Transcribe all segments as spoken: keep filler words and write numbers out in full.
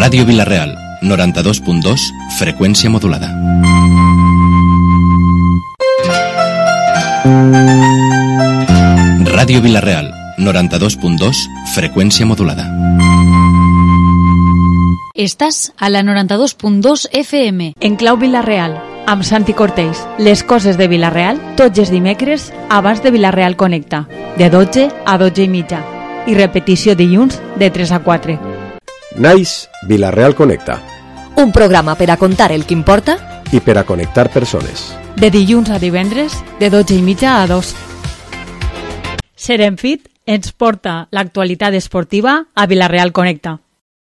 Ràdio Vila-real, noranta-dos punt dos, freqüència modulada. Ràdio Vila-real, noranta-dos punt dos, freqüència modulada. Estàs a la noranta-dos punt dos F M. En clau Vila-real, amb Santi Cortells. Les coses de Vila-real, tots els dimecres, abans de Vila-real Connecta, de dotze a dotze i mitja. I repetició dilluns, de tres a quatre. Naix Vila-real Connecta. Un programa per a contar el que importa i per a connectar persones. De dilluns a divendres, de dotze i mitja a dos. Serenfit ens porta l'actualitat esportiva a Vila-real Connecta.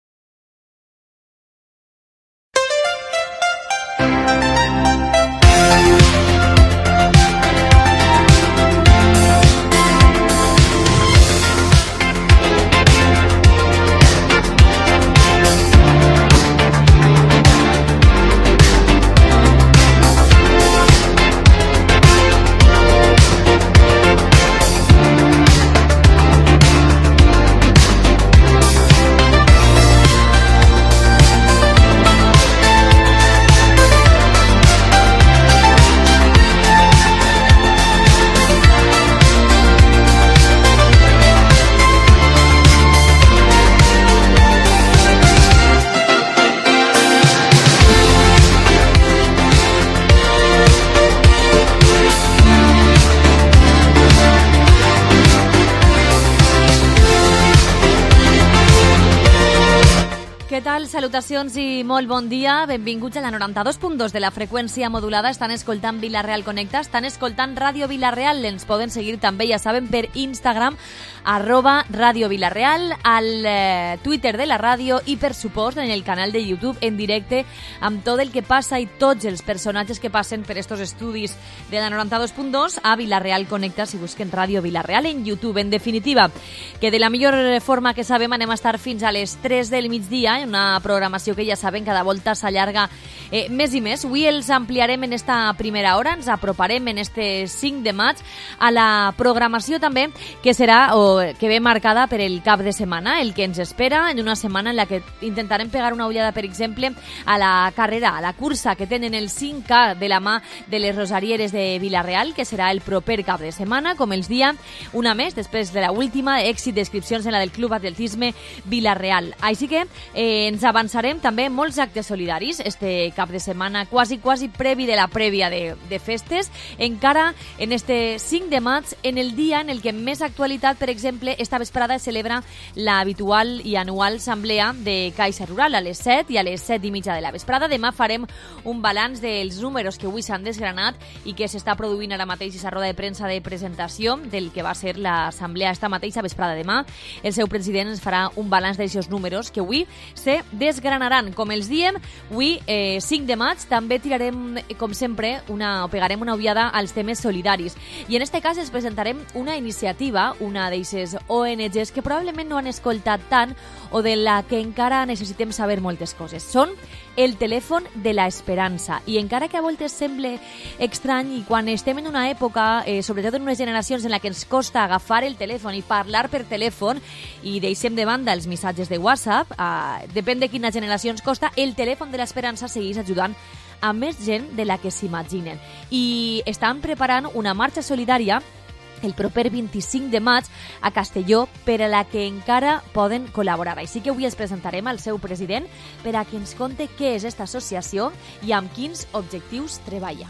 Què tal? Salutacions i molt bon dia. Benvinguts a la noranta-dos punt dos de la freqüència modulada. Estan escoltant Vila-real Connecta, estan escoltant Ràdio Vila-real. Ens poden seguir també, ja saben, per Instagram, arroba Ràdio Vila-real, al eh, Twitter de la ràdio i, per supost, en el canal de YouTube en directe amb tot el que passa i tots els personatges que passen per estos estudis de la noranta-dos punt dos a Vila-real Connecta, si busquen Ràdio Vila-real en YouTube. En definitiva, que de la millor forma que sabem anem a estar fins a les tres del migdia, una programació que ja saben cada volta s'allarga eh, més i més. Avui els ampliarem en esta primera hora, ens aproparem en este cinc de maig a la programació també que serà o que ve marcada per el cap de setmana, el que ens espera en una setmana en la que intentarem pegar una ullada, per exemple, a la carrera, a la cursa que tenen el cinc K de la mà de les Rosarieres de Vila-real, que serà el proper cap de setmana, com els dia una més, després de la última èxit d'inscripcions en la del Club Atletisme Vila-real. Així que eh, ens avançarem també molts actes solidaris este cap de setmana, quasi, quasi previ de la prèvia de, de festes, encara en este cinc de maig, en el dia en el que més actualitat, per exemple, esta vesprada es celebra l'habitual i anual assemblea de Caixa Rural a les set i a les set i mitja de la vesprada. Demà farem un balanç dels números que avui s'han desgranat i que s'està produint ara mateix aquesta roda de premsa de presentació del que va ser l'assemblea esta mateixa vesprada. Demà el seu president ens farà un balanç d'aquests números que avui se desgranaran. Com els diem, avui, eh, cinc de maig, també tirarem, com sempre, una, o pegarem una ullada als temes solidaris. I en este cas es presentarem una iniciativa, una d'aquestes O N Ges que probablement no han escoltat tant o de la que encara necessitem saber moltes coses. Són el telèfon de la esperança. I encara que a voltes semble estrany i quan estem en una època, eh, sobretot en unes generacions en la que ens costa agafar el telèfon i parlar per telèfon i deixem de banda els missatges de WhatsApp, eh, depèn de quina generació ens costa, el telèfon de l'esperança segueix ajudant a més gent de la que s'imaginen. I estan preparant una marxa solidària el proper vint-i-cinc de maig a Castelló, per a la que encara poden col·laborar. Així que avui els presentarem al seu president per a que ens conte què és aquesta associació i amb quins objectius treballa.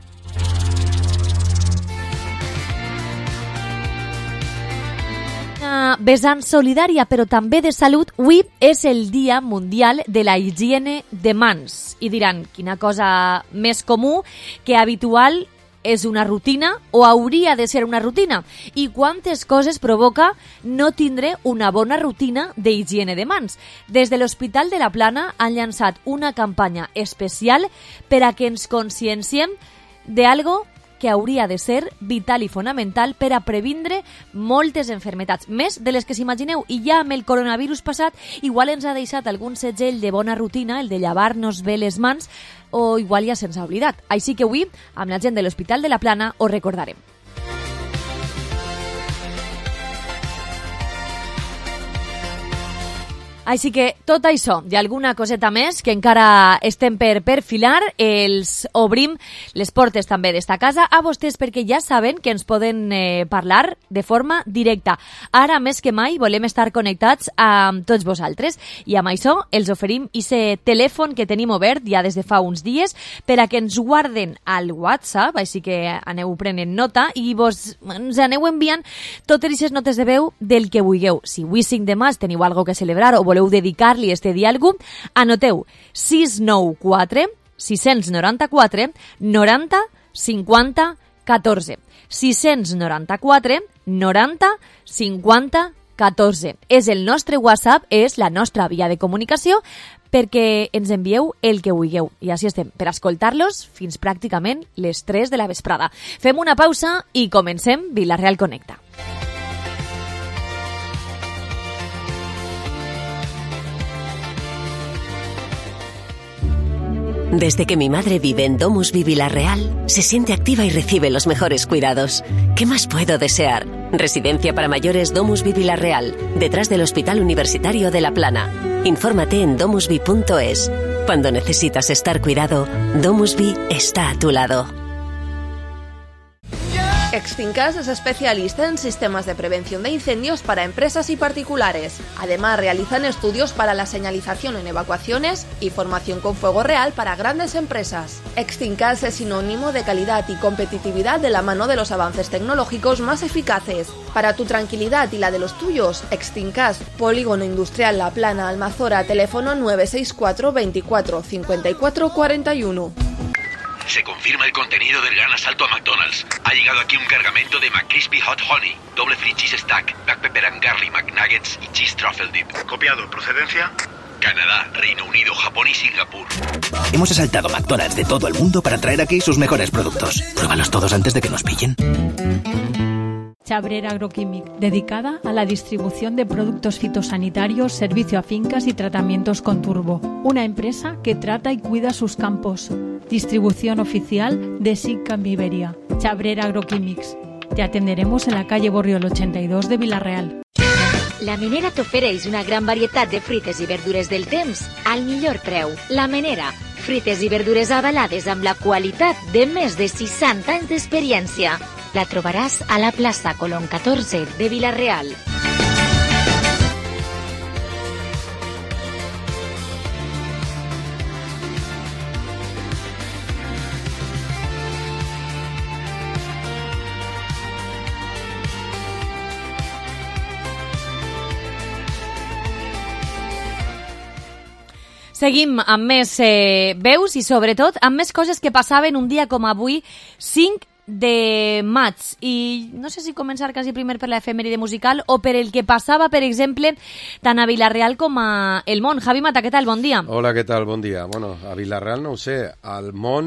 Una vessant solidària, però també de salut, avui és el Dia Mundial de la Higiene de Mans. I diran, quina cosa més comú que habitual és una rutina o hauria de ser una rutina? I quantes coses provoca no tindre una bona rutina d'higiene de mans? Des de l'Hospital de la Plana han llançat una campanya especial per a que ens conscienciem d'algo que hauria de ser vital i fonamental per a previndre moltes enfermetats, més de les que s'imagineu. I ja amb el coronavirus passat, igual ens ha deixat algun segell de bona rutina, el de llevar-nos bé les mans, o igual ja se'ns ha oblidat. Així que avui, amb la gent de l'Hospital de la Plana, ho recordarem. Així que tot això i alguna coseta més que encara estem per perfilar, els obrim les portes també d'esta casa a vostès perquè ja saben que ens poden eh, parlar de forma directa. Ara més que mai volem estar connectats amb tots vosaltres i amb això els oferim aquest telèfon que tenim obert ja des de fa uns dies per a que ens guarden al WhatsApp, així que aneu prenent nota i vos ens aneu enviant totes aquestes notes de veu del que vulgueu. Si avui cinc de maig teniu alguna cosa que celebrar o voleu dedicar-li este diàleg, anoteu sis nou quatre sis nou quatre noranta cinquanta catorze. sis nou quatre noranta cinquanta catorze. És el nostre WhatsApp, és la nostra via de comunicació perquè ens envieu el que vulgueu. I així estem, per escoltar-los fins pràcticament les tres de la vesprada. Fem una pausa i comencem Vila-real Connecta. Desde que mi madre vive en Domusvi Vila-real, se siente activa y recibe los mejores cuidados. ¿Qué más puedo desear? Residencia para mayores Domusvi Vila-real, detrás del Hospital Universitario de La Plana. Infórmate en domusvi punto es. Cuando necesitas estar cuidado, Domusvi está a tu lado. Extincas es especialista en sistemas de prevención de incendios para empresas y particulares. Además, realizan estudios para la señalización en evacuaciones y formación con fuego real para grandes empresas. Extincas es sinónimo de calidad y competitividad de la mano de los avances tecnológicos más eficaces. Para tu tranquilidad y la de los tuyos, Extincas, Polígono Industrial La Plana, Almazora, teléfono nueve seis cuatro veinticuatro cincuenta y cuatro cuarenta y uno. Se confirma el contenido del gran asalto a McDonald's. Ha llegado aquí un cargamento de McCrispy Hot Honey, doble free cheese stack, black pepper and garlic McNuggets y cheese truffle dip. Copiado. ¿Procedencia? Canadá, Reino Unido, Japón y Singapur. Hemos asaltado McDonald's de todo el mundo para traer aquí sus mejores productos. Pruébalos todos antes de que nos pillen. Chabrera Agroquímic, dedicada a la distribución de productos fitosanitarios, servicio a fincas y tratamientos con turbo. Una empresa que trata y cuida sus campos. Distribución oficial de SICA en Viveria. Chabrera Agroquímics. Te atenderemos en la calle Borriol ochenta y dos de Vila-real. La Menera t'ofereix una gran varietat de fruites i verdures del temps al millor preu. La Menera, fruites i verdures avalades amb la qualitat de més de seixanta anys d'experiència. La trobaràs a la plaça Colón catorze de Vila-real. Seguim amb més eh, veus i sobretot amb més coses que passaven un dia com avui, cinc de maig. I no sé si començar quasi primer per l'efemèride musical o per el que passava, per exemple, tant a Vila-real com a El Món. Javi Mata, què tal? Bon dia. Hola, què tal? Bon dia. Bueno, a Vila-real no ho sé, al Món...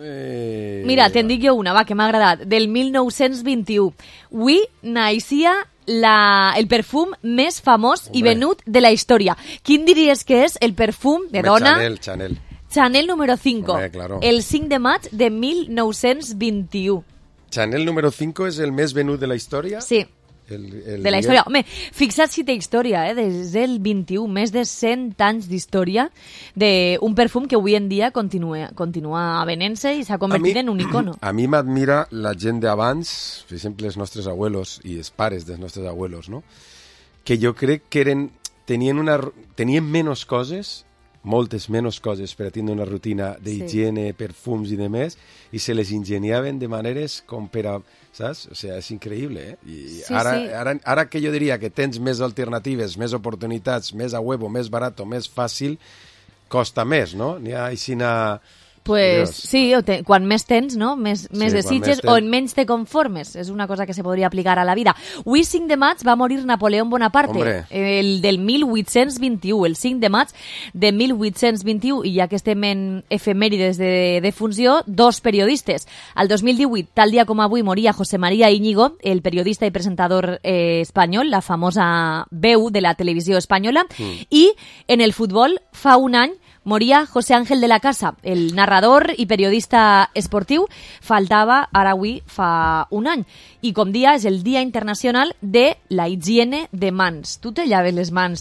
Eh... Mira, te'n dic jo una, va, que m'ha agradat, del mil nou-cents vint-i-u. Avui naixia la, el perfum més famós Hombre. i venut de la història. Quin diries que és el perfum de Hombre, dona? Chanel, Chanel. Chanel número cinco, Hombre, claro. el cinc de maig de mil nou-cents vint-i-u. Chanel número cinco és el més venut de la història? Sí, el, el de la història. Home, fixa't si té història, eh? Des del vint-i-u, més de cent anys d'història d'un perfum que avui en dia continua, continua venent-se i s'ha convertit mi, en un icono. A mi m'admira la gent d'abans, per exemple, els nostres abuelos i els pares dels nostres abuelos, no? Que jo crec que eren, tenien, una, tenien menys coses, moltes menys coses per a tindre una rutina d'higiene, sí. perfums i demés, i se les ingeniaven de maneres com per a... Saps? O sigui, és increïble, eh? I sí, ara, sí. Ara, ara que jo diria que tens més alternatives, més oportunitats, més a huevo, més barat, més fàcil, costa més, no? N'hi ha aixina... Pues sí, te, quan més tens, no? Més, sí, més desitges més o en menys te conformes. És una cosa que se podria aplicar a la vida. Avui, cinc de maig, va morir Napoleón Bonaparte, Hombre. el del mil vuit-cents vint-i-u, el cinc de maig de mil vuit-cents vint-i-u, i ja que estem en efemèrides de defunció, dos periodistes. Al dos mil divuit, tal dia com avui, moria José María Íñigo, el periodista i presentador eh, espanyol, la famosa veu de la televisió espanyola, mm. i en el futbol, fa un any, moria José Ángel de la Casa, el narrador i periodista esportiu. Faltava ara avui fa un any. I com dia és el Dia Internacional de la Higiene de Mans. Tu te llaves les mans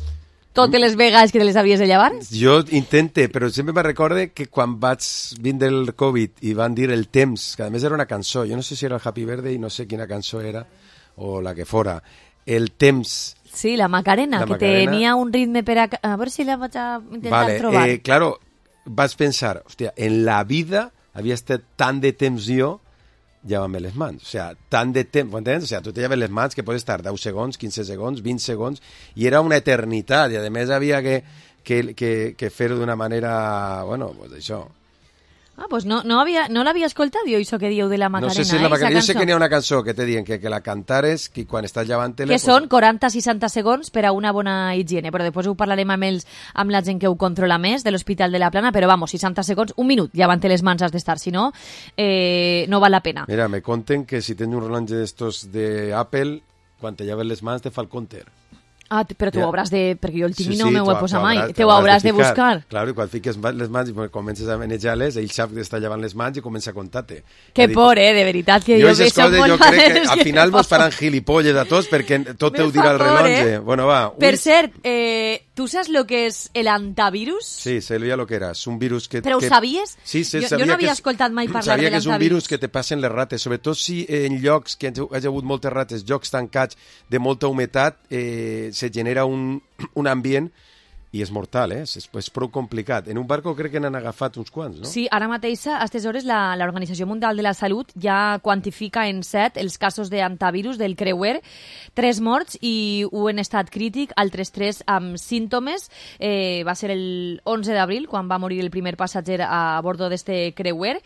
totes les vegades que te les havies de llevar? Jo intente, però sempre me recorde que quan vaig vindre el Covid i van dir el temps, que a més era una cançó, jo no sé si era el Happy Birthday, no sé quina cançó era, o la que fora, el temps... Sí, la Macarena, la que Macarena. Tenia un ritme per a... A veure si la vaig a intentar vale, trobar. Eh, claro, vaig pensar, hòstia, en la vida havia estat tant de temps jo llevant-me les mans. O sea, tant de temps, m'entens? O sea, tu te lleves les mans que pot estar deu segons, quinze segons, vint segons, i era una eternitat, i a més havia que, que, que, que fer-ho d'una manera, bueno, pues això. Ah, pues no, no, havia, no l'havia escoltat jo, això que dieu de la Macarena. No sé si és la Macarena, eh, jo sé que n'hi ha una cançó que te diuen que, que la cantares que quan estàs llevant-te-la... Que pues... són quaranta a seixanta segons per a una bona higiene, però després ho parlarem amb ells, amb la gent que ho controla més, de l'Hospital de la Plana, però vamos, seixanta segons, un minut, llevant-te les mans has d'estar, si no, eh, no val la pena. Mira, me conten que si tens un rellotge d'estos de Apple, quan te lleves les mans te fa el counter. Ah, però tu ho hauràs de... Perquè jo el tinc i sí, no sí, m'ho he posat mai. Hauràs, te ho hauràs de, de buscar. Claro, i quan fiques les mans i comences a manejar-les, ell sap que està llevant les mans i comença a comptar-te. Que por, eh? De veritat que jo, jo veig molt jo crec que al final que mos faran gilipolles a tots perquè tot te ho dirà el rellotge. Eh? Bueno, va. Per uy. Cert, eh, tu saps lo que és el antivirus? Sí, sabia lo que era. És un virus que... Però ho que... sabies? Sí, sí, jo, sabia jo no havia que és... escoltat mai parlar sabia de l'antivirus. Sabia que és un virus que te passen les rates, sobretot si en llocs que hi ha hagut moltes rates, llocs tancats de molta humitat, eh, se genera un, un ambient i és mortal, eh? És, és prou complicat. En un barco crec que n'han agafat uns quants, no? Sí, ara mateix, a aquestes hores, la, l'Organització Mundial de la Salut ja quantifica en set els casos d'antivirus del creuer, tres morts i un estat crític, altres tres amb símptomes. Eh, va ser el onze d'abril, quan va morir el primer passatger a bordo d'este creuer,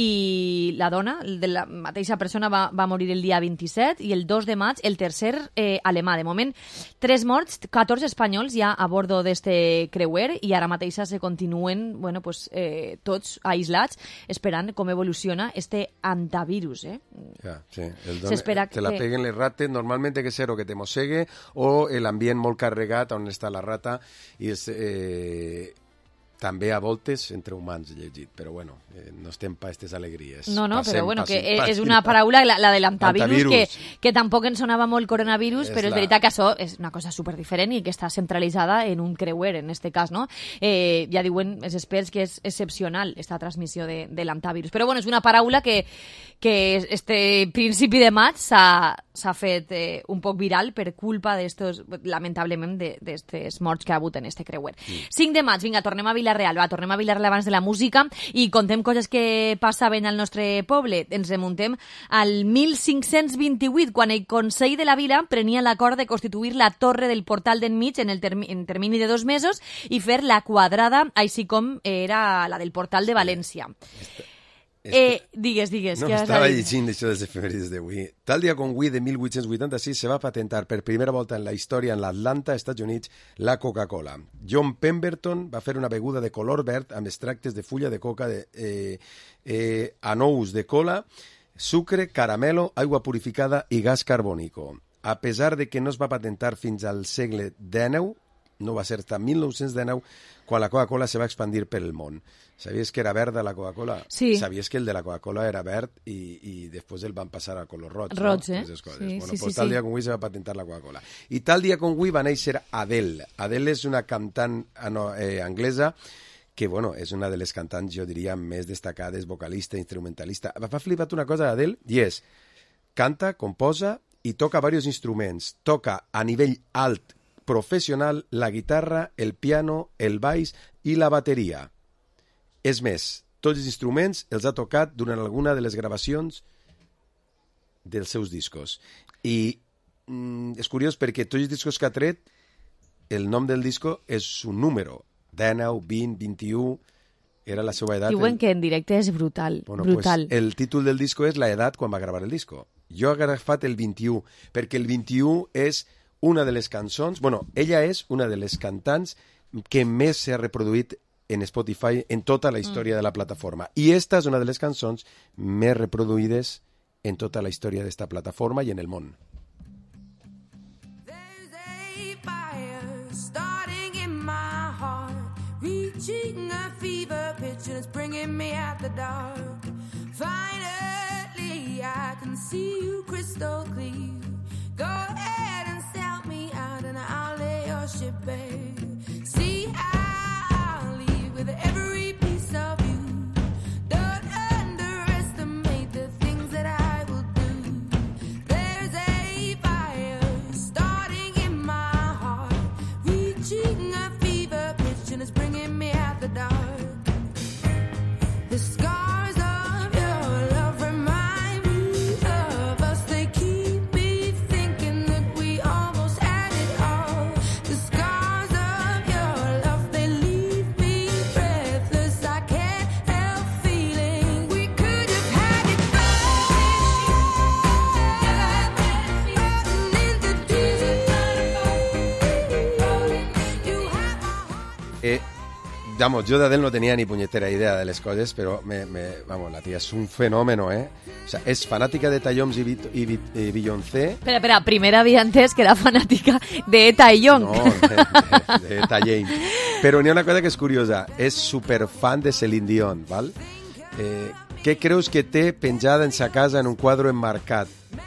i la dona, de la mateixa persona, va, va morir el dia vint-i-set, i el dos de maig, el tercer eh, alemà. De moment, tres morts, catorze espanyols ja a bordo d'este creuer, i ara mateix se continuen, bueno, pues, eh, tots aislats esperant com evoluciona este antivirus, eh? Ja, sí. El don... S'espera te la que... peguen les rates, normalment té que ser o que te mossegue o l'ambient molt carregat on està la rata, i és... Eh... també a voltes entre humans llegit, però bueno, eh, no estem pa aquestes alegries. No, no, passem, però bueno, passem, que passem. és una paraula, la, la de l'antivirus, que, Antivirus. que tampoc ens sonava molt coronavirus, és però és la... veritat que això és una cosa superdiferent i que està centralitzada en un creuer, en este cas, no? Eh, ja diuen els experts que és excepcional esta transmissió de, de l'antivirus. Però bueno, és una paraula que, que este principi de maig s'ha, s'ha fet eh, un poc viral per culpa d'estos, lamentablement, d'estes morts que ha hagut en este creuer. Mm. cinc de maig, vinga, tornem a Vila-real, va, tornem a Vila-real abans de la música i contem coses que passaven al nostre poble. Ens remuntem al mil cinc-cents vint-i-vuit, quan el Consell de la Vila prenia l'acord de constituir la torre del portal d'enmig en el termi en termini de dos mesos i fer la quadrada, així com era la del portal de València. Este... Eh, digues, digues. No, estava llegint això de les efemèrides d'avui. Tal dia com avui de mil vuit-cents vuitanta-sis se va patentar per primera volta en la història en l'Atlanta, Estats Units, la Coca-Cola. John Pemberton va fer una beguda de color verd amb extractes de fulla de coca, de, eh, eh, anous de cola, sucre, caramelo, aigua purificada i gas carbònico. A pesar de que no es va patentar fins al segle dinou, no va ser fins al mil nou-cents dinou quan la Coca-Cola se va expandir per el món. Sabies que era verda la Coca-Cola? Sí. Sabies que el de la Coca-Cola era verd i, i després el van passar a color roig, roig no? eh? Sí, bueno, sí, pues sí, tal sí. dia com avui se va patentar la Coca-Cola. I tal dia com avui va néixer Adele. Adele és una cantant eh, anglesa que, bueno, és una de les cantants, jo diria, més destacades, vocalista, instrumentalista. M'ha flipat una cosa d'Adele, i és, canta, composa i toca diversos instruments. Toca a nivell alt, professional, la guitarra, el piano, el baix i la bateria. És més, tots els instruments els ha tocat durant alguna de les gravacions dels seus discos. I mm, és curiós perquè tots els discos que ha tret, el nom del disco és un número. dinou, vint, vint-i-u, era la seva edat. Diuen el... que en directe és brutal. Bueno, brutal. Pues el títol del disco és la edat quan va gravar el disco. Jo he agafat el vint-i-u, perquè el vint-i-u és una de les cançons... Bueno, ella és una de les cantants que més s'ha reproduït en Spotify en tota la història mm. de la plataforma. I esta és una de les cançons més reproduïdes en tota la història d'esta plataforma i en el món. There's a fire starting in my heart, reaching a fever pitch and it's bringing me out the dark. Finally I can see you crystal clear. Go ahead and sell me out and I'll lay your ship bare. vamos, yo de Adele no tenía ni puñetera idea de las cosas, pero me, me, vamos, la tía es un fenómeno, ¿eh? O sea, es fanática de Tayoms y, Bit- y, Bit- y Beyoncé. Espera, espera, primera había antes que era fanática de Eta y Young. No, de, de, de Eta James. Pero n'hi ha una cosa que és curiosa, és superfan de Celine Dion, val? Eh, què creus que té penjada en sa casa en un quadre enmarcat?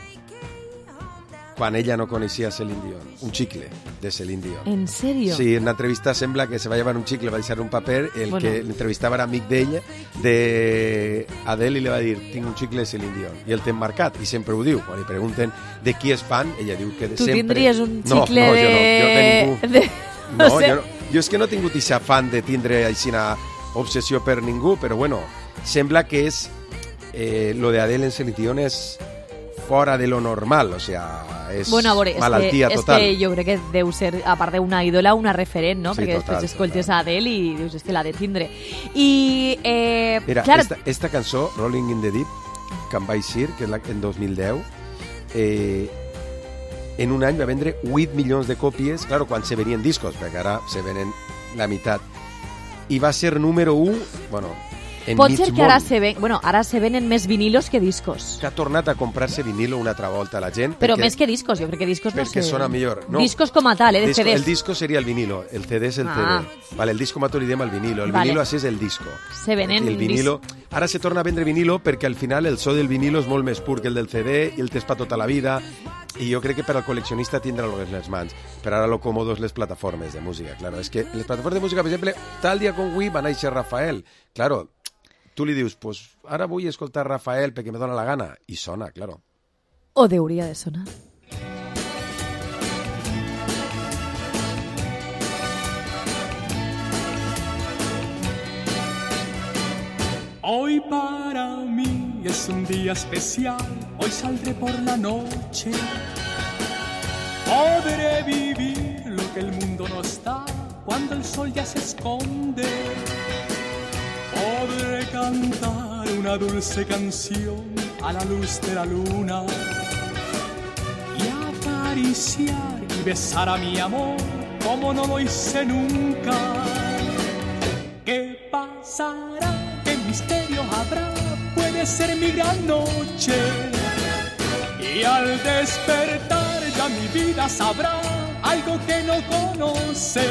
Quan ella no coneixia Celine Dion. Un chicle de Celine Dion. ¿En serio? Sí, en una entrevista sembla que se va llevar un chicle, va deixar un paper, el Bueno. que l'entrevistava era amic d'ella, de Adele, i li va dir, tinc un chicle de Celine Dion. I el té enmarcat, i sempre ho diu. Quan li pregunten de qui és fan, ella diu que de Tu sempre... tindries un No, chicle no, de... jo no, jo de ningú. de- No, no sé. jo, no, jo és que no he tingut aquesta fan de tindre aixina obsessió per ningú, però bueno, sembla que és... Eh, lo de Adele en Celine Dion és fora de lo normal, o sea, és Bueno, a veure, és que, malaltia és total. que jo crec que deu ser, a part d'una ídola, una referent, no? Sí, Perquè total, després escoltes a Adele i dius, és que l'ha de tindre. I, eh, Mira, clar, esta, esta cançó, Rolling in the Deep, que em vaig dir, que és la, en dos mil deu, eh, en un any va vendre vuit milions de còpies, claro, quan se venien discos, perquè ara se venen la meitat. I va ser número u, bueno, en pot mig ser que món. ara se, ven, bueno, ara se venen més vinilos que discos. Que ha tornat a comprar-se vinilo una altra volta la gent. Però perquè, més que discos, jo crec que discos no perquè sé. sona millor. No, Discos com a tal, eh, de disco, C Ds. el disco seria el vinilo, el C D és el Ah. C D. Vale, el disco mató li diem el vinilo, el Vale. vinilo així és el disco. Se venen el vinilo. Ara se torna a vendre vinilo perquè al final el so del vinilo és molt més pur que el del C D i el tens per tota la vida, i jo crec que per al col·leccionista tindrà en les mans. Però ara lo còmodo és les plataformes de música, claro. És que les plataformes de música, per exemple, tal dia com avui va néixer Rafael. Claro, tu li dius, pues ara vull escoltar Rafael perquè me dóna la gana, i sona, claro. O deuria de sonar. Hoy para mí es un día especial, hoy saldré por la noche. Podré vivir lo que el mundo no está cuando el sol ya se esconde. Podré cantar una dulce canción a la luz de la luna y acariciar y besar a mi amor como no lo hice nunca. ¿Qué pasará? ¿Qué misterio habrá? Puede ser mi gran noche. Y al despertar ya mi vida sabrá algo que no conoce.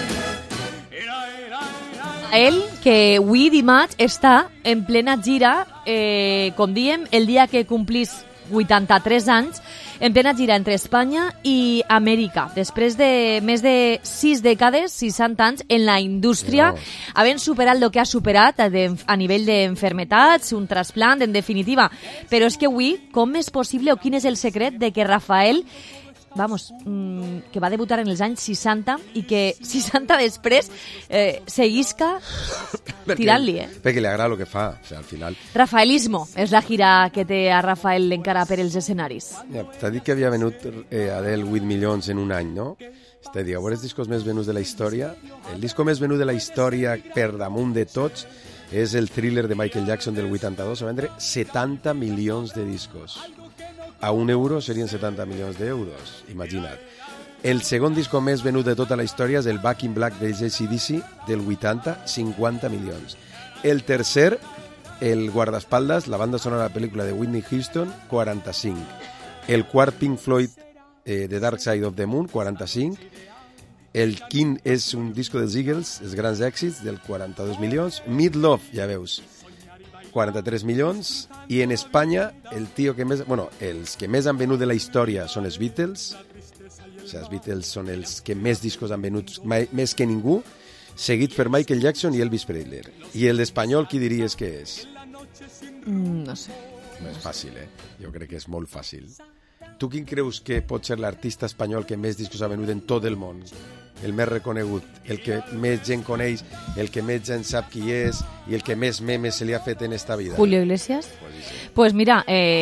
Ell, que avui dimarts està en plena gira, eh, com diem, el dia que complís vuitanta-tres anys, en plena gira entre Espanya i Amèrica, després de més de sis dècades, seixanta anys, en la indústria, no. havent superat el que ha superat a, de, a nivell d'enfermetats, un trasplant, en definitiva. Però és que avui, com és possible o quin és el secret de que Rafael, vamos, mmm, que va debutar en els anys seixanta i que seixanta després eh, seguisca tirant-li, eh? Perquè li agrada el que fa, o sea, al final. Rafaelismo és la gira que té a Rafael encara per els escenaris. Ja, t'ha dit que havia venut eh, Adele vuit milions en un any, no? T'ha dit, a veure els discos més venuts de la història. El disco més venut de la història per damunt de tots és el Thriller de Michael Jackson del vuitanta-dos, va vendre setanta milions de discos. A un euro serien setanta milions d'euros, imagina't. El segon disco més venut de tota la història és el Back in Black de A C D C del vuitanta, cinquanta milions. El tercer, el guardaespaldas, la banda sonora de la pel·lícula de Whitney Houston, quaranta-cinc. El quart, Pink Floyd, eh, The Dark Side of the Moon, quaranta-cinc. El quint és un disco dels Eagles, els grans èxits, del quaranta-dos milions. Meat Love, ja veus, quaranta-tres milions, i en Espanya el tio que més, bueno, els que més han venut de la història són els Beatles, o sigui, els Beatles són els que més discos han venut, mai, més que ningú, seguit per Michael Jackson i Elvis Presley. I el d'espanyol, qui diries que és? Mm, no sé. No és fàcil, eh? Jo crec que és molt fàcil. Tu quin creus que pot ser l'artista espanyol que més discos ha venut en tot el món? El més reconegut, el que més gent coneix, el que més gent sap qui és i el que més memes se li ha fet en esta vida. Julio Iglesias? Pues, sí. pues mira, eh,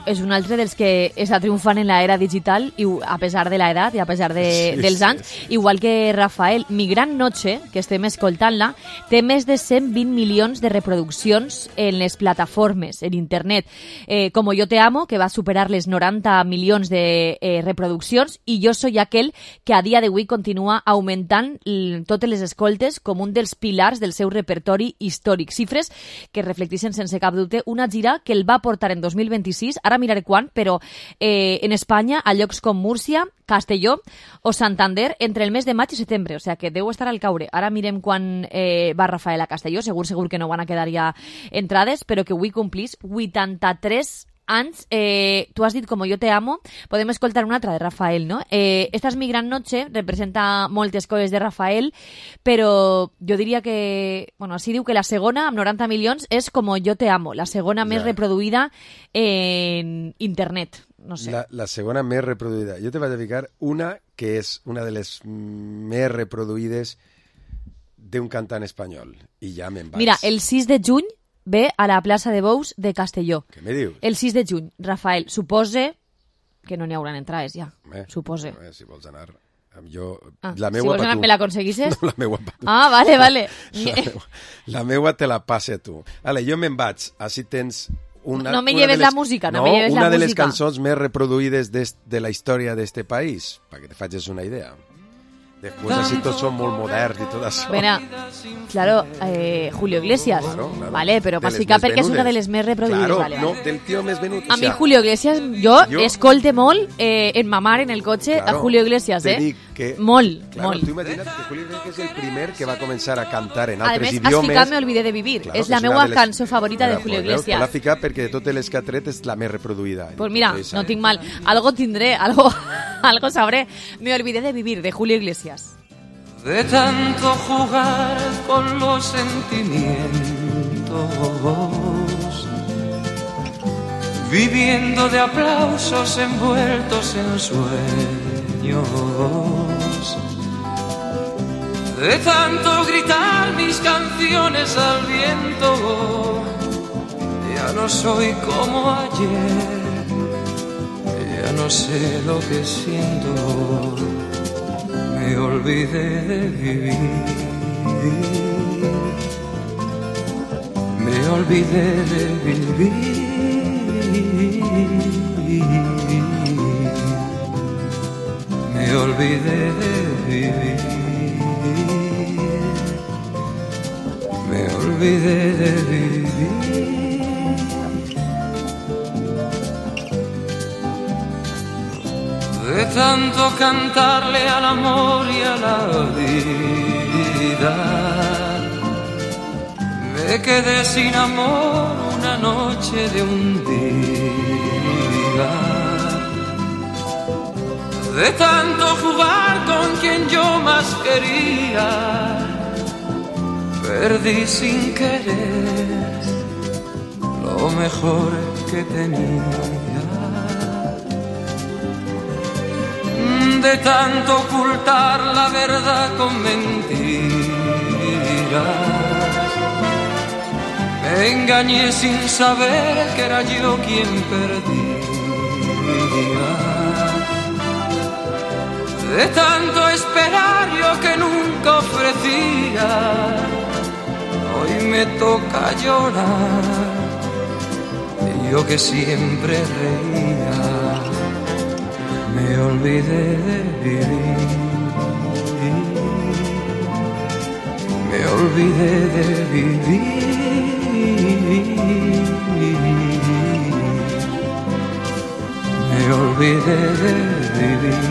és un altre dels que està triomfant en l'era digital i a pesar de l'edat i a pesar de, sí, dels anys, sí, sí. Igual que Rafael. Mi gran noche, que estem escoltant-la, té més de cent vint milions de reproduccions en les plataformes, en internet. Eh, Como yo te amo, que va a superar les noranta milions de eh, reproduccions, i Jo soy aquel, que a dia d'avui continua augmentant totes les escoltes com un dels pilars del seu repertori històric. Xifres que reflecteixen sense cap dubte una gira que el va portar en dos mil vint-i-sis, ara miraré quan, però eh, en Espanya, a llocs com Múrcia, Castelló o Santander, entre el mes de maig i setembre, o sigui que deu estar al caure. Ara mirem quan eh, va Rafael a Castelló, segur segur que no van a quedar ja entrades, però que avui complís vuitanta-tres anys. Eh, tu has dit Como yo te amo, podem escoltar una altra de Rafael, no? Eh, esta és mi gran noche, representa moltes coses de Rafael, però jo diria que, bueno, així diu que la segona, amb noranta milions, és Como yo te amo, la segona ja. més reproduïda en internet. No sé. La, la segona més reproduïda. Jo te vaig a ficar una que és una de les més reproduïdes d'un cantant espanyol. I ja me'n vaig. Mira, el sis de juny ve a la plaça de Bous de Castelló. Què me dius? El sis de juny. Rafael, supose que no n'hi hauran entrades ja. Eh, supose. Eh, si vols anar... Jo, ah, la si meua vols anar, me l'aconseguissis? No, la meua pa tu. Ah, vale, vale. la, meua, la meua te la passe tu. Ale, jo me'n vaig. Així tens... Una, no me una lleves les, la música, no, no me lleves una la de música. les cançons més reproduïdes de, de la història d'este país, perquè te facis una idea. Després així tots són molt moderns i tot això. Bueno, claro, eh, Julio Iglesias. Claro, claro. Vale, però m'explica perquè és una de les més reproduïdes. Claro, vale, no, vale. del tio més venut. A o sea, mi Julio Iglesias, jo, jo escolte molt eh, en mamar en el cotxe claro, a Julio Iglesias, eh? Que, molt, claro, molt. Tu imagina't que Julio Iglesias és el primer que va començar a cantar en a altres més, idiomes. has ficat Me olvidé de vivir. Claro, és la és meva les... cançó favorita Mira, de Julio pues, Iglesias. L'ha ficat perquè de totes les que ha tret és la més reproduïda. Pues mira, no tinc mal. Algo tindré, algo, algo sabré. Me olvidé de vivir, de Julio Iglesias. De tanto jugar con los sentimientos, viviendo de aplausos envueltos en sueños, de tanto gritar mis canciones al viento, ya no soy como ayer, ya no sé lo que siento. Me olvidé de vivir, me olvidé de vivir, me olvidé de vivir, me olvidé de vivir. De tanto cantarle al amor y a la vida, me quedé sin amor una noche de un día. De tanto jugar con quien yo más quería, perdí sin querer lo mejor que tenía. De tanto ocultar la verdad con mentiras, me engañé sin saber que era yo quien perdía. De tanto esperar yo que nunca ofrecía, hoy me toca llorar, yo que siempre reía. Me olvidé de vivir, me olvidé de vivir, me olvidé de vivir.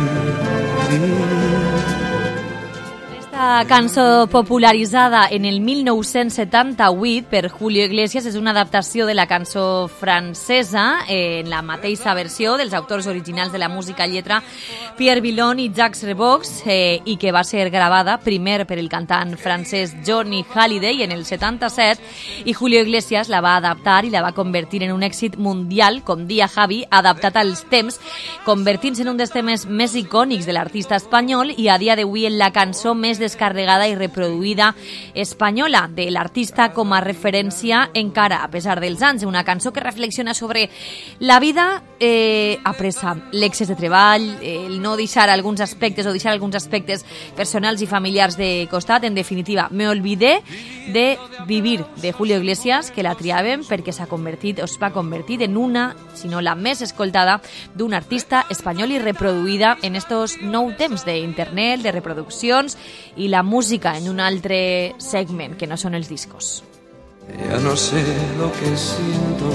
Esta cançó popularitzada en el mil nou-cents setanta-vuit per Julio Iglesias és una adaptació de la cançó francesa en la mateixa versió dels autors originals de la música lletra Pierre Villon i Jacques Rebox eh, i que va ser gravada primer per el cantant francès Johnny Hallyday en el setanta-set i Julio Iglesias la va adaptar i la va convertir en un èxit mundial com dia Javi, adaptat als temps, convertint-se en un dels temes més icònics de l'artista espanyol i a dia d'avui en la cançó més desconeguda descarregada i reproduïda espanyola de l'artista com a referència encara, a pesar dels anys. Una cançó que reflexiona sobre la vida eh, apressa, l'excés de treball, el no deixar alguns aspectes o deixar alguns aspectes personals i familiars de costat. En definitiva, me olvidé de vivir, de Julio Iglesias, que la triàvem perquè s'ha convertit, o es va convertir en una, si no la més escoltada, d'un artista espanyol i reproduïda en estos nou temps d'internet, de reproduccions, i la música en un altre segment, que no són els discos. Ya no sé lo que siento,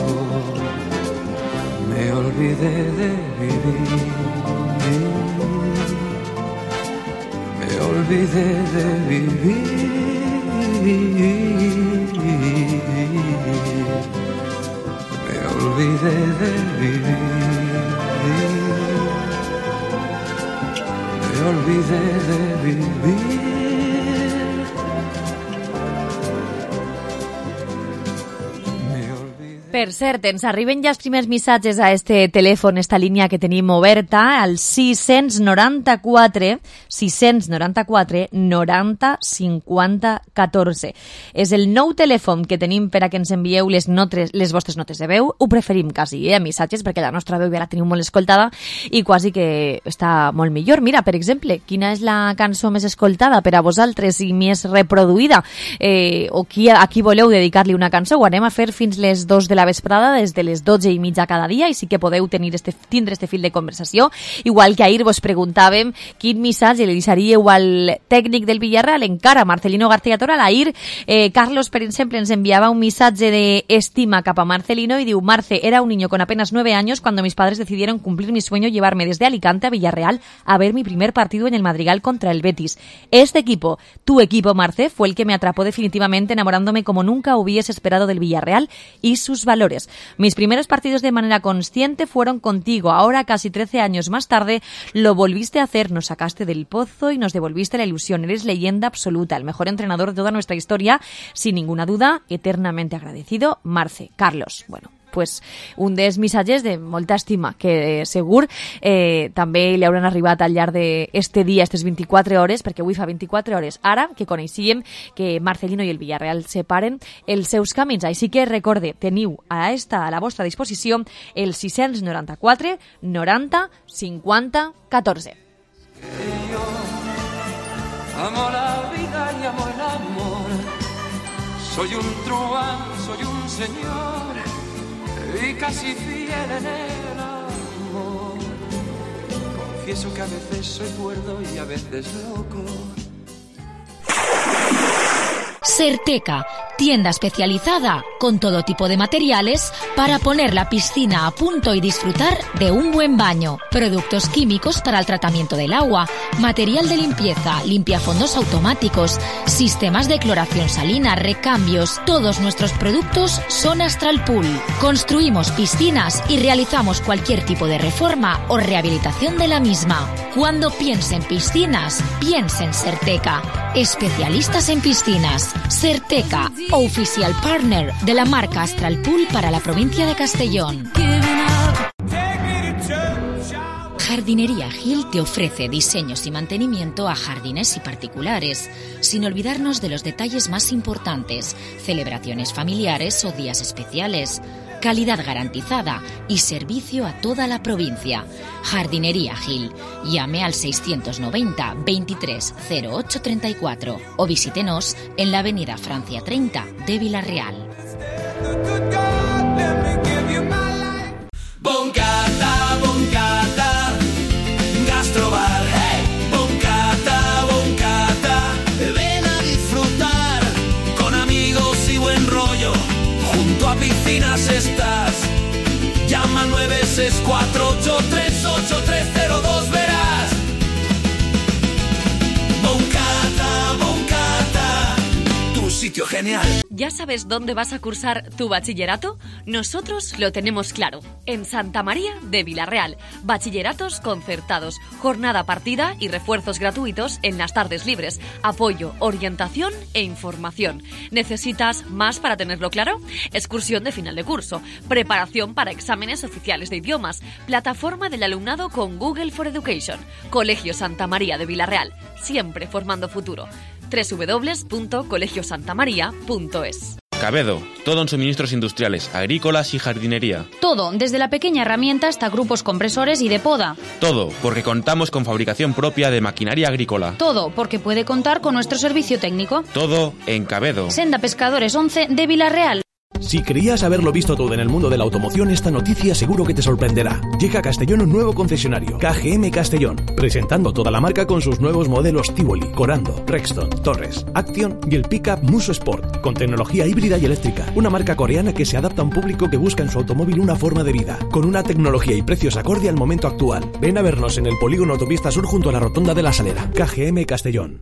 me olvidé de vivir, me olvidé de vivir, me olvidé de vivir, me olvidé de vivir. Per cert, ens arriben ja els primers missatges a este telèfon, esta línia que tenim oberta, al sis noranta-quatre, sis noranta-quatre, noranta, cinquanta, catorze. És el nou telèfon que tenim per a que ens envieu les, notes, les vostres notes de veu. Ho preferim quasi, eh, a missatges, perquè la nostra veu ja la teniu molt escoltada i quasi que està molt millor. Mira, per exemple, quina és la cançó més escoltada per a vosaltres i més reproduïda? Eh, o qui, a qui voleu dedicar-li una cançó? Ho anem a fer fins les dos de la vesprada, des de les dotze i mitja cada dia, i sí que podeu tenir este, tindre este fil de conversació. Igual que ahir vos preguntàvem quin missatge li deixaríeu al tècnic del Villarreal, encara Marcelino García Toral. Ahir eh, Carlos, per exemple, ens enviava un missatge d'estima cap a Marcelino i diu: Marce, era un niño con apenas nueve años cuando mis padres decidieron cumplir mi sueño, llevarme desde Alicante a Villarreal a ver mi primer partido en el Madrigal contra el Betis. Este equipo, tu equipo, Marce, fue el que me atrapó definitivamente, enamorándome como nunca hubiese esperado del Villarreal y sus valores. Mis primeros partidos de manera consciente fueron contigo. Ahora, casi trece años más tarde, lo volviste a hacer. Nos sacaste del pozo y nos devolviste la ilusión. Eres leyenda absoluta, el mejor entrenador de toda nuestra historia, sin ninguna duda, eternamente agradecido, Marce. Carlos. Bueno, pues un dels missatges de molta estima que eh, segur eh, també li hauran arribat al llarg d'este dia, aquestes vint-i-quatre hores, perquè avui fa vint-i-quatre hores ara que coneixíem que Marcelino i el Villarreal separen els seus camins. Així que recorde, teniu a esta a la vostra disposició el sis noranta-quatre, noranta, cinquanta, catorze. Amo la vida y amo el amor, soy un truán, soy un señor y casi fiel en el amor. Confieso que a veces soy cuerdo y a veces loco. Certeca, tienda especializada con todo tipo de materiales para poner la piscina a punto y disfrutar de un buen baño. Productos químicos para el tratamiento del agua, material de limpieza, limpiafondos automáticos, sistemas de cloración salina, recambios. Todos nuestros productos son Astral Pool. Construimos piscinas y realizamos cualquier tipo de reforma o rehabilitación de la misma. Cuando piense en piscinas, piense en Certeca. Especialistas en piscinas. Certeca, oficial partner de la marca Astral Pool para la provincia de Castellón. Jardinería Gil te ofrece diseños y mantenimiento a jardines y particulares, sin olvidarnos de los detalles más importantes, celebraciones familiares o días especiales. Calidad garantizada y servicio a toda la provincia. Jardinería Gil. Llame al seiscientos noventa, veintitrés, cero ocho, treinta y cuatro o visítenos en la avenida Francia treinta de Villarreal. Boncata, boncata, gastrobar. Hey. Boncata, boncata, ven a disfrutar con amigos y buen rollo. Junto a piscinas estás. Llama al nueve seis cuatro ocho tres ocho tres cero dos, verás. Boncata, boncata, tu sitio genial. ¿Ya sabes dónde vas a cursar tu bachillerato? Nosotros lo tenemos claro. En Santa María de Villarreal. Bachilleratos concertados, jornada partida y refuerzos gratuitos en las tardes libres. Apoyo, orientación e información. ¿Necesitas más para tenerlo claro? Excursión de final de curso. Preparación para exámenes oficiales de idiomas. Plataforma del alumnado con Google for Education. Colegio Santa María de Villarreal. Siempre formando futuro. doble u doble u doble u punto colegio santa maría punto es. Cabedo, todo en suministros industriales, agrícolas y jardinería. Todo, desde la pequeña herramienta hasta grupos compresores y de poda. Todo, porque contamos con fabricación propia de maquinaria agrícola. Todo, porque puede contar con nuestro servicio técnico. Todo en Cabedo. Senda Pescadores once de Villarreal. Si creías haberlo visto todo en el mundo de la automoción, esta noticia seguro que te sorprenderá. Llega a Castellón un nuevo concesionario, K G M Castellón, presentando toda la marca con sus nuevos modelos Tivoli, Corando, Rexton, Torres, Action y el pickup Muso Sport, con tecnología híbrida y eléctrica. Una marca coreana que se adapta a un público que busca en su automóvil una forma de vida, con una tecnología y precios acorde al momento actual. Ven a vernos en el polígono Autopista Sur junto a la Rotonda de la Salera. K G M Castellón.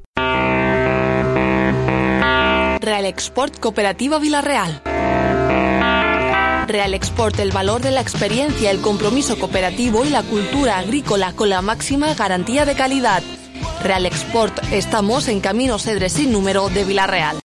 Real Export Cooperativa Villarreal. Real Export, el valor de la experiencia, el compromiso cooperativo y la cultura agrícola con la máxima garantía de calidad. Real Export, estamos en Camino Cedres sin número de Villarreal.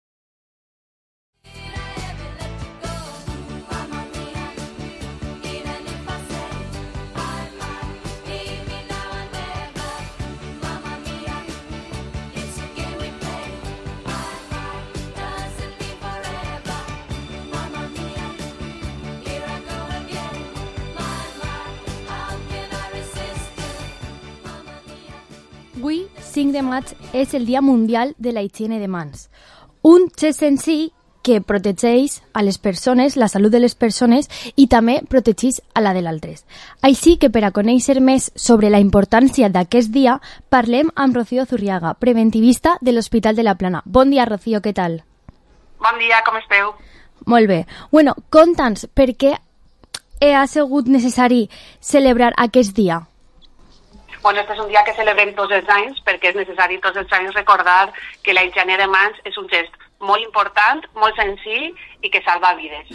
Avui, cinc de maig, és el Dia Mundial de la Higiene de Mans. Un gest senzill que protegeix a les persones, la salut de les persones i també protegeix a la de l'altres. Així que per a conèixer més sobre la importància d'aquest dia, parlem amb Rocío Zurriaga, preventivista de l'Hospital de la Plana. Bon dia, Rocío, què tal? Bon dia, com esteu? Molt bé. Bueno, conta'ns per què ha sigut necessari celebrar aquest dia. Bueno, este és un dia que celebrem tots els anys perquè és necessari tots els anys recordar que la higiene de mans és un gest molt important, molt senzill i que salva vides.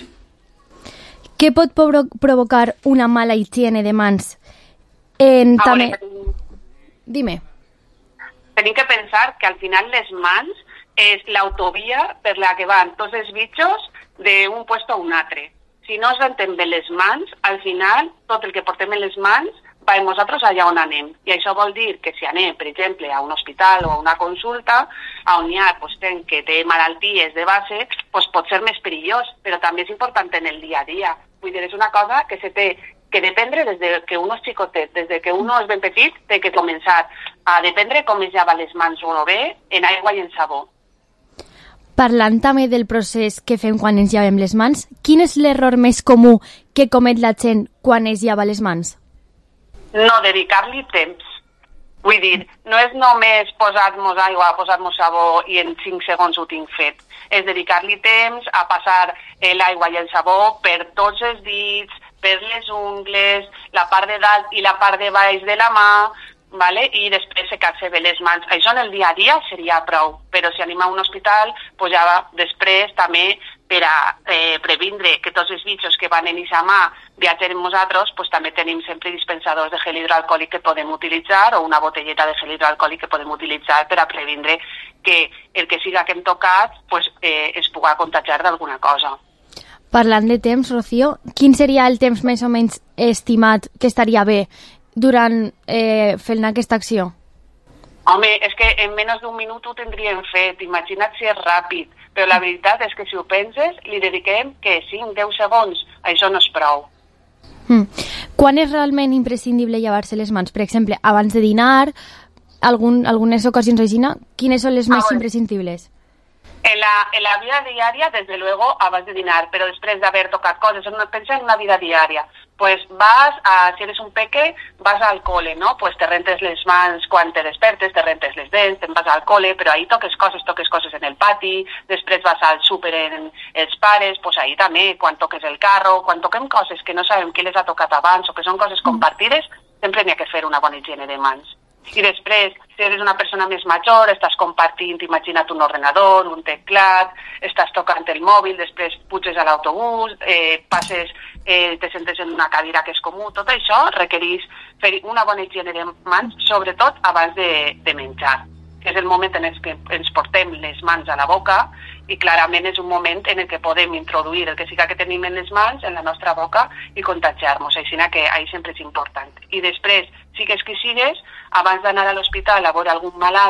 Què pot provocar una mala higiene de mans? En, ah, també... bueno, Dime. Tenim que pensar que al final les mans és l'autovia per la que van tots els bitxos d'un puesto a un altre. Si no es renten bé les mans, al final tot el que portem en les mans va amb nosaltres allà on anem. I això vol dir que si anem, per exemple, a un hospital o a una consulta, on hi ha pues, gent que té malalties de base, pues, pot ser més perillós, però també és important en el dia a dia. Vull dir, és una cosa que se té que dependre des de que uno és xicotet, des de que uno és ben petit, té que començar a dependre com es llava les mans uno bé en aigua i en sabó. Parlant també del procés que fem quan ens llavem les mans, quin és l'error més comú que comet la gent quan es llava les mans? No dedicar-li temps. Vull dir, no és només posar-nos aigua, posar-nos sabó i en cinc segons ho tinc fet. És dedicar-li temps a passar l'aigua i el sabó per tots els dits, per les ungles, la part de dalt i la part de baix de la mà, vale? I després secar-se bé les mans. Això en el dia a dia seria prou, però si anem a un hospital, pues ja després també per a eh, previndre que tots els bitxos que van en aquesta mà viatgen amb nosaltres, pues també tenim sempre dispensadors de gel hidroalcohòlic que podem utilitzar o una botelleta de gel hidroalcohòlic que podem utilitzar per a previndre que el que siga que hem tocat pues, eh, es puga contagiar d'alguna cosa. Parlant de temps, Rocío, quin seria el temps més o menys estimat que estaria bé durant eh, fent aquesta acció? Home, és que en menys d'un minut ho tindríem fet, imagina't si és ràpid, però la veritat és que si ho penses, li dediquem que cinc a deu segons, això no és prou. Mm. Quan és realment imprescindible llevar-se les mans? Per exemple, abans de dinar, algun, algunes ocasions, Regina, quines són les ah, més bueno. imprescindibles? En la, en la vida diaria, desde luego, abans de dinar, però després d'haver tocat coses, pensa en una vida diària. Pues vas, a, si eres un peque, vas al cole, ¿no? Pues te rentes les mans quan te despertes, te rentes les dents, te'n vas al cole, però ahí toques coses, toques coses en el pati, després vas al súper en els pares, pues ahí també, quan toques el carro, quan toquem coses que no sabem qui les ha tocat abans o que són coses compartides, sempre n'hi ha que fer una bona higiene de mans. I després, si eres una persona més major, estàs compartint, imagina't un ordenador, un teclat, estàs tocant el mòbil, després puges a l'autobús, eh, passes, eh, te sentes en una cadira que és comú, tot això requereix fer una bona higiene de mans, sobretot abans de, de menjar, que és el moment en què ens portem les mans a la boca i clarament és un moment en el que podem introduir el que siga que tenim en les mans en la nostra boca i contagiar-nos, així que ahí sempre és important. I després, sigues qui sigues, abans d'anar a l'hospital a veure algun malalt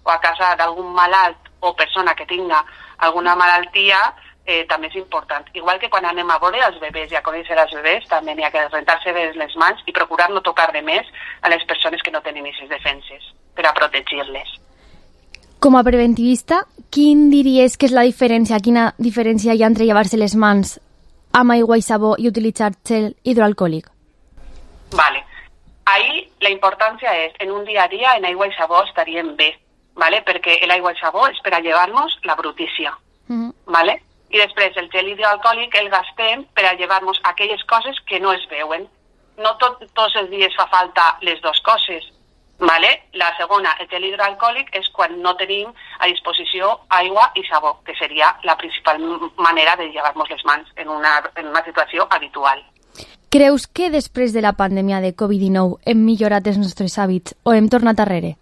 o a casa d'algun malalt o persona que tinga alguna malaltia, eh, també és important. Igual que quan anem a veure els bebès i a conèixer els bebès, també n'hi ha que rentar-se bé les mans i procurar no tocar de més a les persones que no tenen aquestes defenses per a protegir-les. Com a preventivista, quin diries que és la diferència, quina diferència hi ha entre llevar-se les mans amb aigua i sabó i utilitzar gel hidroalcohòlic? Vale. Ahí la importància és, en un dia a dia, en aigua i sabó estaríem bé, ¿vale? Perquè l'aigua i sabó és per a llevar-nos la brutícia, Mm. ¿vale? I després el gel hidroalcohòlic el gastem per a llevar-nos aquelles coses que no es veuen. No tot, tots els dies fa falta les dues coses, ¿vale? La segona, el gel hidroalcohòlic, és quan no tenim a disposició aigua i sabó, que seria la principal manera de llevar-nos les mans en una, en una situació habitual. Creus que després de la pandèmia de covid dinou hem millorat els nostres hàbits o hem tornat arrere?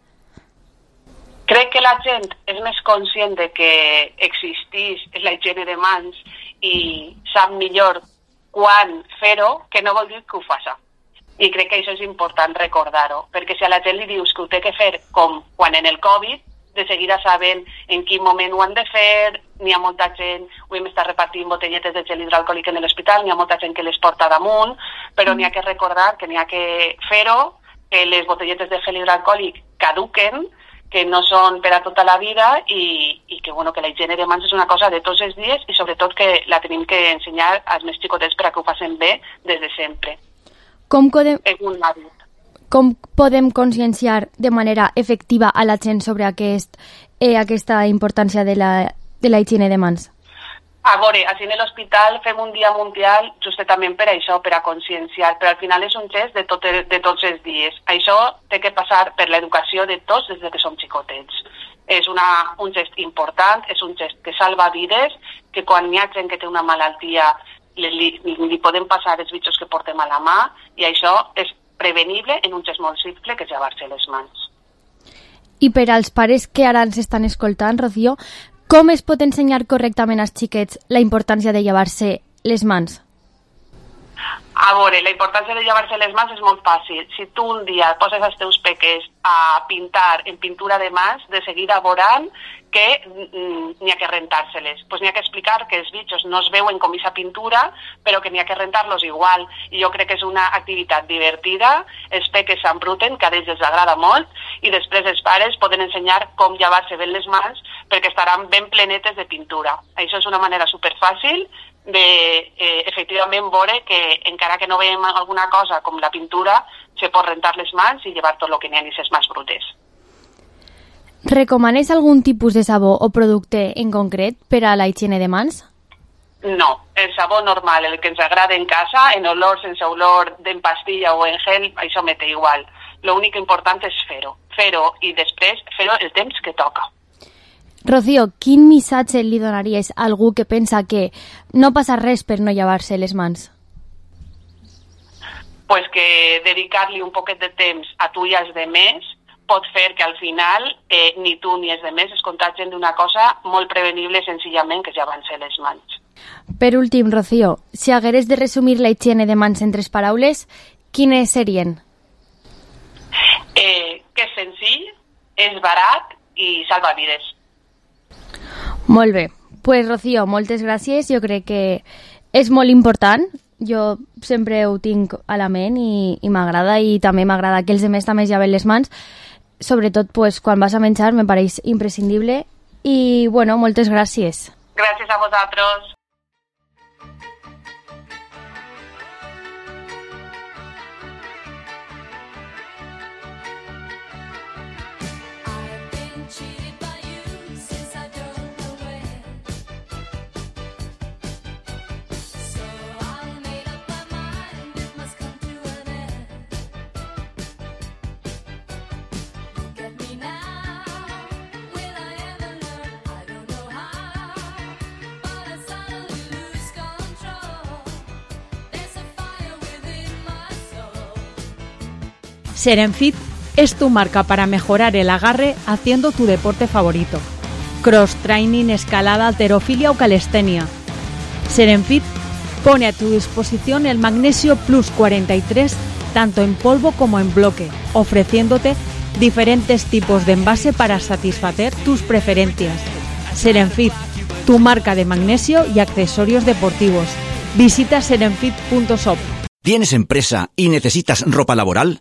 Crec que la gent és més conscient de que existeix la higiene de mans i sap millor quan fer-ho, que no vol dir que ho faça. I crec que això és important recordar-ho, perquè si a la gent li dius que ho té que fer com quan en el Covid, de seguida saben en quin moment ho han de fer, n'hi ha molta gent, avui m'està repartint botelletes de gel hidroalcohòlic en l'hospital, n'hi ha molta gent que les porta damunt, però n'hi ha que recordar que n'hi ha que fer-ho, que les botelletes de gel hidroalcohòlic caduquen, que no són per a tota la vida i, i que, bueno, que la higiene de mans és una cosa de tots els dies i sobretot que la tenim que ensenyar als més xicotets per a que ho facin bé des de sempre. Com podem, És un hàbit. com podem conscienciar de manera efectiva a la gent sobre aquest, eh, aquesta importància de la, de la higiene de mans? A veure, així en l'hospital fem un dia mundial justament per això, per a conscienciar, però al final és un gest de, tot, de tots els dies. Això té que passar per l'educació de tots des que som xicotets. És una, un gest important, és un gest que salva vides, que quan hi ha gent que té una malaltia li, li, li podem passar els bitxos que portem a la mà i això és prevenible en un gest molt simple que és llevar-se les mans. I per als pares que ara ens estan escoltant, Rocío, com es pot ensenyar correctament als xiquets la importància de llevar-se les mans? A veure, la importància de llevar-se les mans és molt fàcil. Si tu un dia poses els teus peques a pintar en pintura de mans, de seguida veuran que mm, n'hi ha que rentar-se-les. Pues n'hi ha que explicar que els bitxos no es veuen com aquesta pintura, però que n'hi ha que rentar-los igual. I jo crec que és una activitat divertida, els peques s'embruten, que a ells els agrada molt, i després els pares poden ensenyar com llevar-se bé les mans perquè estaran ben plenetes de pintura. Això és una manera superfàcil de eh, efectivament veure que encara que no veiem alguna cosa com la pintura, se pot rentar les mans i llevar tot el que n'hi ha ni ses mans brutes. Recomanes algun tipus de sabó o producte en concret per a la higiene de mans? No, el sabó normal, el que ens agrada en casa, en olor, sense olor, en pastilla o en gel, això m'he igual. L'únic important és fer-ho, fer-ho i després fer-ho el temps que toca. Rocío, quin missatge li donaries a algú que pensa que no passa res per no llevar-se les mans? Pues que dedicar-li un poquet de temps a tu i als demés pot fer que al final eh, ni tu ni els demés es contagien d'una cosa molt prevenible senzillament, que és llevar-se les mans. Per últim, Rocío, si hagueres de resumir la higiene de mans en tres paraules, quines serien? Eh, que és senzill, és barat i salva vides. Molt bé. Pues, Rocío, moltes gràcies. Jo crec que és molt important. Jo sempre ho tinc a la ment i, i m'agrada, i també m'agrada que els demés també es lleven les mans. Sobretot pues, quan vas a menjar, me pareix imprescindible. I, bueno, moltes gràcies. Gràcies a vosaltres. Serenfit es tu marca para mejorar el agarre haciendo tu deporte favorito. Cross training, escalada, halterofilia o calistenia. Serenfit pone a tu disposición el Magnesio Plus cuarenta y tres tanto en polvo como en bloque, ofreciéndote diferentes tipos de envase para satisfacer tus preferencias. Serenfit, tu marca de magnesio y accesorios deportivos. Visita serenfit punto shop. ¿Tienes empresa y necesitas ropa laboral?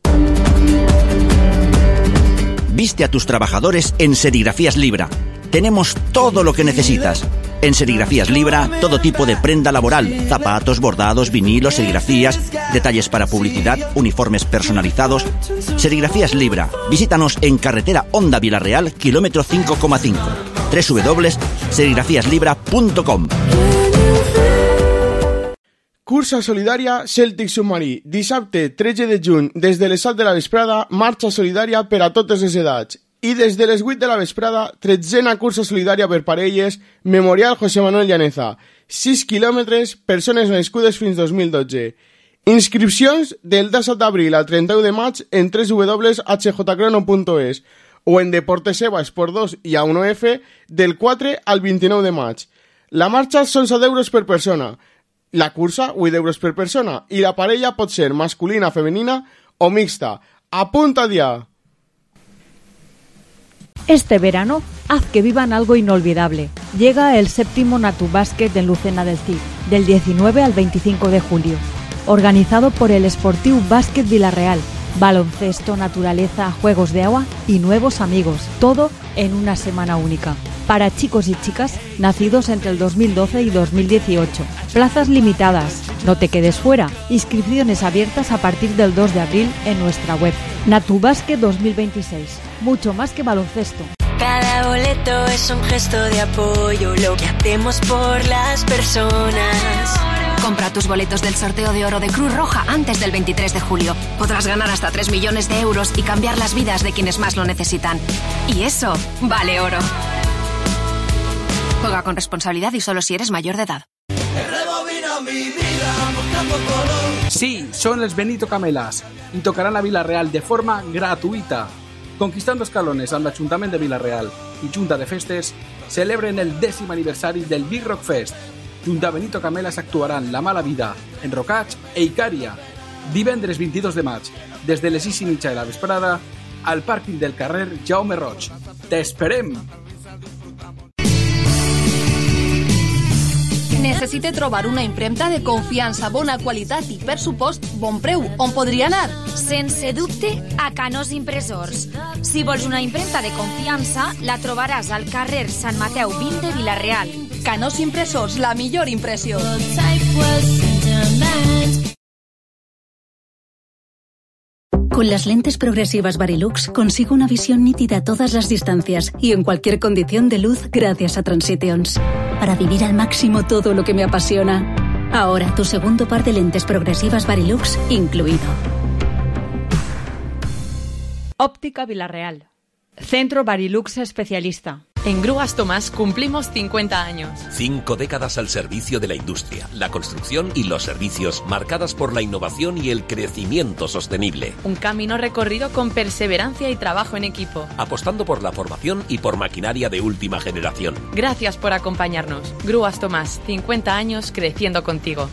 Viste a tus trabajadores en Serigrafías Libra. Tenemos todo lo que necesitas. En Serigrafías Libra, todo tipo de prenda laboral, zapatos, bordados, vinilos, serigrafías, detalles para publicidad, uniformes personalizados. Serigrafías Libra. Visítanos en carretera Honda Vilarreal, kilómetro cinco coma cinco. doble u doble u doble u punto serigrafías libra punto com. Cursa solidària Cèltic Submarí. Dissabte tretze de juny, des de les set de la vesprada, marxa solidària per a totes les edats. I des de les vuit de la vesprada, tretzena cursa solidària per parelles, Memorial José Manuel Llaneza. sis quilòmetres, persones nascudes fins dos mil dotze. Inscripcions del disset d'abril al trenta-u de maig en doble u doble u doble u punt h j crono punt es o en Deportes Eva Esport dos i A uno F del quatre al vint-i-nou de maig. La marxa són set euros per persona. La cursa, vuit euros per persona, y la parella pot ser masculina, femenina o mixta. ¡Apunta ya! Este verano, haz que vivan algo inolvidable. Llega el séptimo Natubàsquet en Lucena del Cid, del diecinueve al veinticinco de julio. Organizado por el Esportiu Bàsquet Vilarreal. Baloncesto, naturaleza, juegos de agua y nuevos amigos. Todo en una semana única. Para chicos y chicas nacidos entre el dos mil doce y dos mil dieciocho. Plazas limitadas. No te quedes fuera. Inscripciones abiertas a partir del dos de abril en nuestra web. Natubàsquet dos mil veintiséis. Mucho más que baloncesto. Cada boleto es un gesto de apoyo, lo que hacemos por las personas. Compra tus boletos del sorteo de oro de Cruz Roja antes del veintitrés de julio. Podrás ganar hasta tres millones de euros y cambiar las vidas de quienes más lo necesitan. Y eso vale oro. Juega con responsabilidad y solo si eres mayor de edad. Sí, son els Benito Camelas i tocaran a Vila-real de forma gratuïta. Conquistando escalones amb l'Ajuntament de Vila-real i Junta de Festes celebren el dècim aniversari del Big Rock Fest. Junta Benito Camelas actuaran La Mala Vida, Enrocats e Icària. Divendres vint-i-dos de maig, des de les sis i mitja de la vesprada, al pàrquing del carrer Jaume Roig. T'esperem! Necessite trobar una impremta de confiança, bona qualitat i, per supost, bon preu. On podria anar? Sense dubte, a Canós Impressors. Si vols una impremta de confiança, la trobaràs al carrer Sant Mateu vint de Vila-real. Canós Impressors, la millor impressió. Con las lentes progresivas Varilux consigo una visión nítida a todas las distancias y en cualquier condición de luz gracias a Transitions. Para vivir al máximo todo lo que me apasiona. Ahora tu segundo par de lentes progresivas Varilux incluido. Óptica Vilarreal. Centro Varilux Especialista. En Grúas Tomás cumplimos cincuenta años. Cinco décadas al servicio de la industria, la construcción y los servicios, marcadas por la innovación y el crecimiento sostenible. Un camino recorrido con perseverancia y trabajo en equipo. Apostando por la formación y por maquinaria de última generación. Gracias por acompañarnos. Grúas Tomás, cincuenta años creciendo contigo.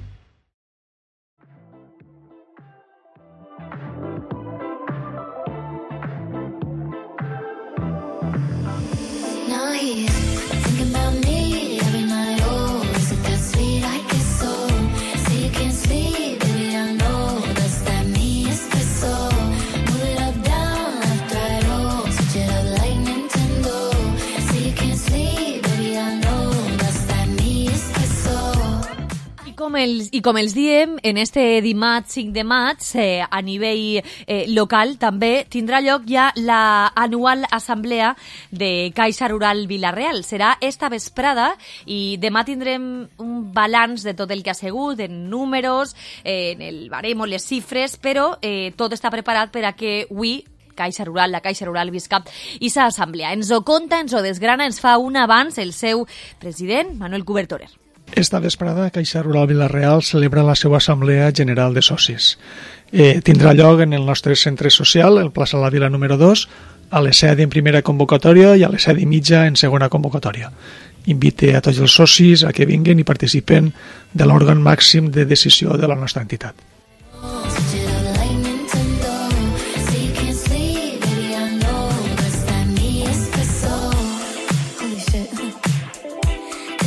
Com els, I com els diem, en este dimarts cinc de maig, eh, a nivell eh, local, també tindrà lloc ja l'anual assemblea de Caixa Rural Vilarreal. Serà esta vesprada i demà tindrem un balanç de tot el que ha sigut, en números, eh, en el baremo, les xifres, però eh, tot està preparat per a que avui Caixa Rural, la Caixa Rural visca i sa assemblea. Ens ho conta, ens ho desgrana, ens fa un abans el seu president, Manuel Cubertorer. Esta vesprada, Caixa Rural Vilarreal celebra la seva Assemblea General de Socis. Eh, tindrà lloc en el nostre centre social, el Plaça la Vila número dos, a les set en primera convocatòria i a les set i mitja en segona convocatòria. Invite a tots els socis a que vinguen i participen de l'òrgan màxim de decisió de la nostra entitat.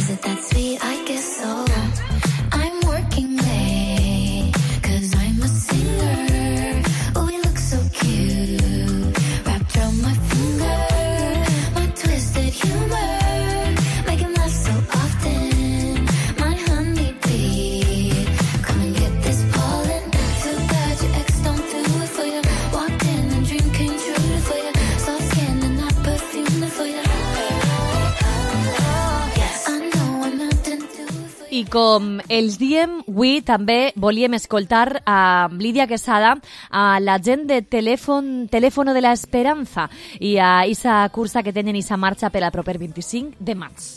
Is it that sweet? I guess so. I'm working late, cause I'm a singer. Oh, we look so cute, wrapped around my finger. My twisted humor, make him laugh so often. My honeybee, come and get this pollen. Too bad your ex don't do it for you. Walked in and dream came true for you. Soft skin and that perfume for you. I com els diem, avui també volíem escoltar a Lídia Quesada, a la gent de Telèfon, Telèfono de la Esperanza i a esa cursa que tenen esa marxa per al proper vint-i-cinc de maig.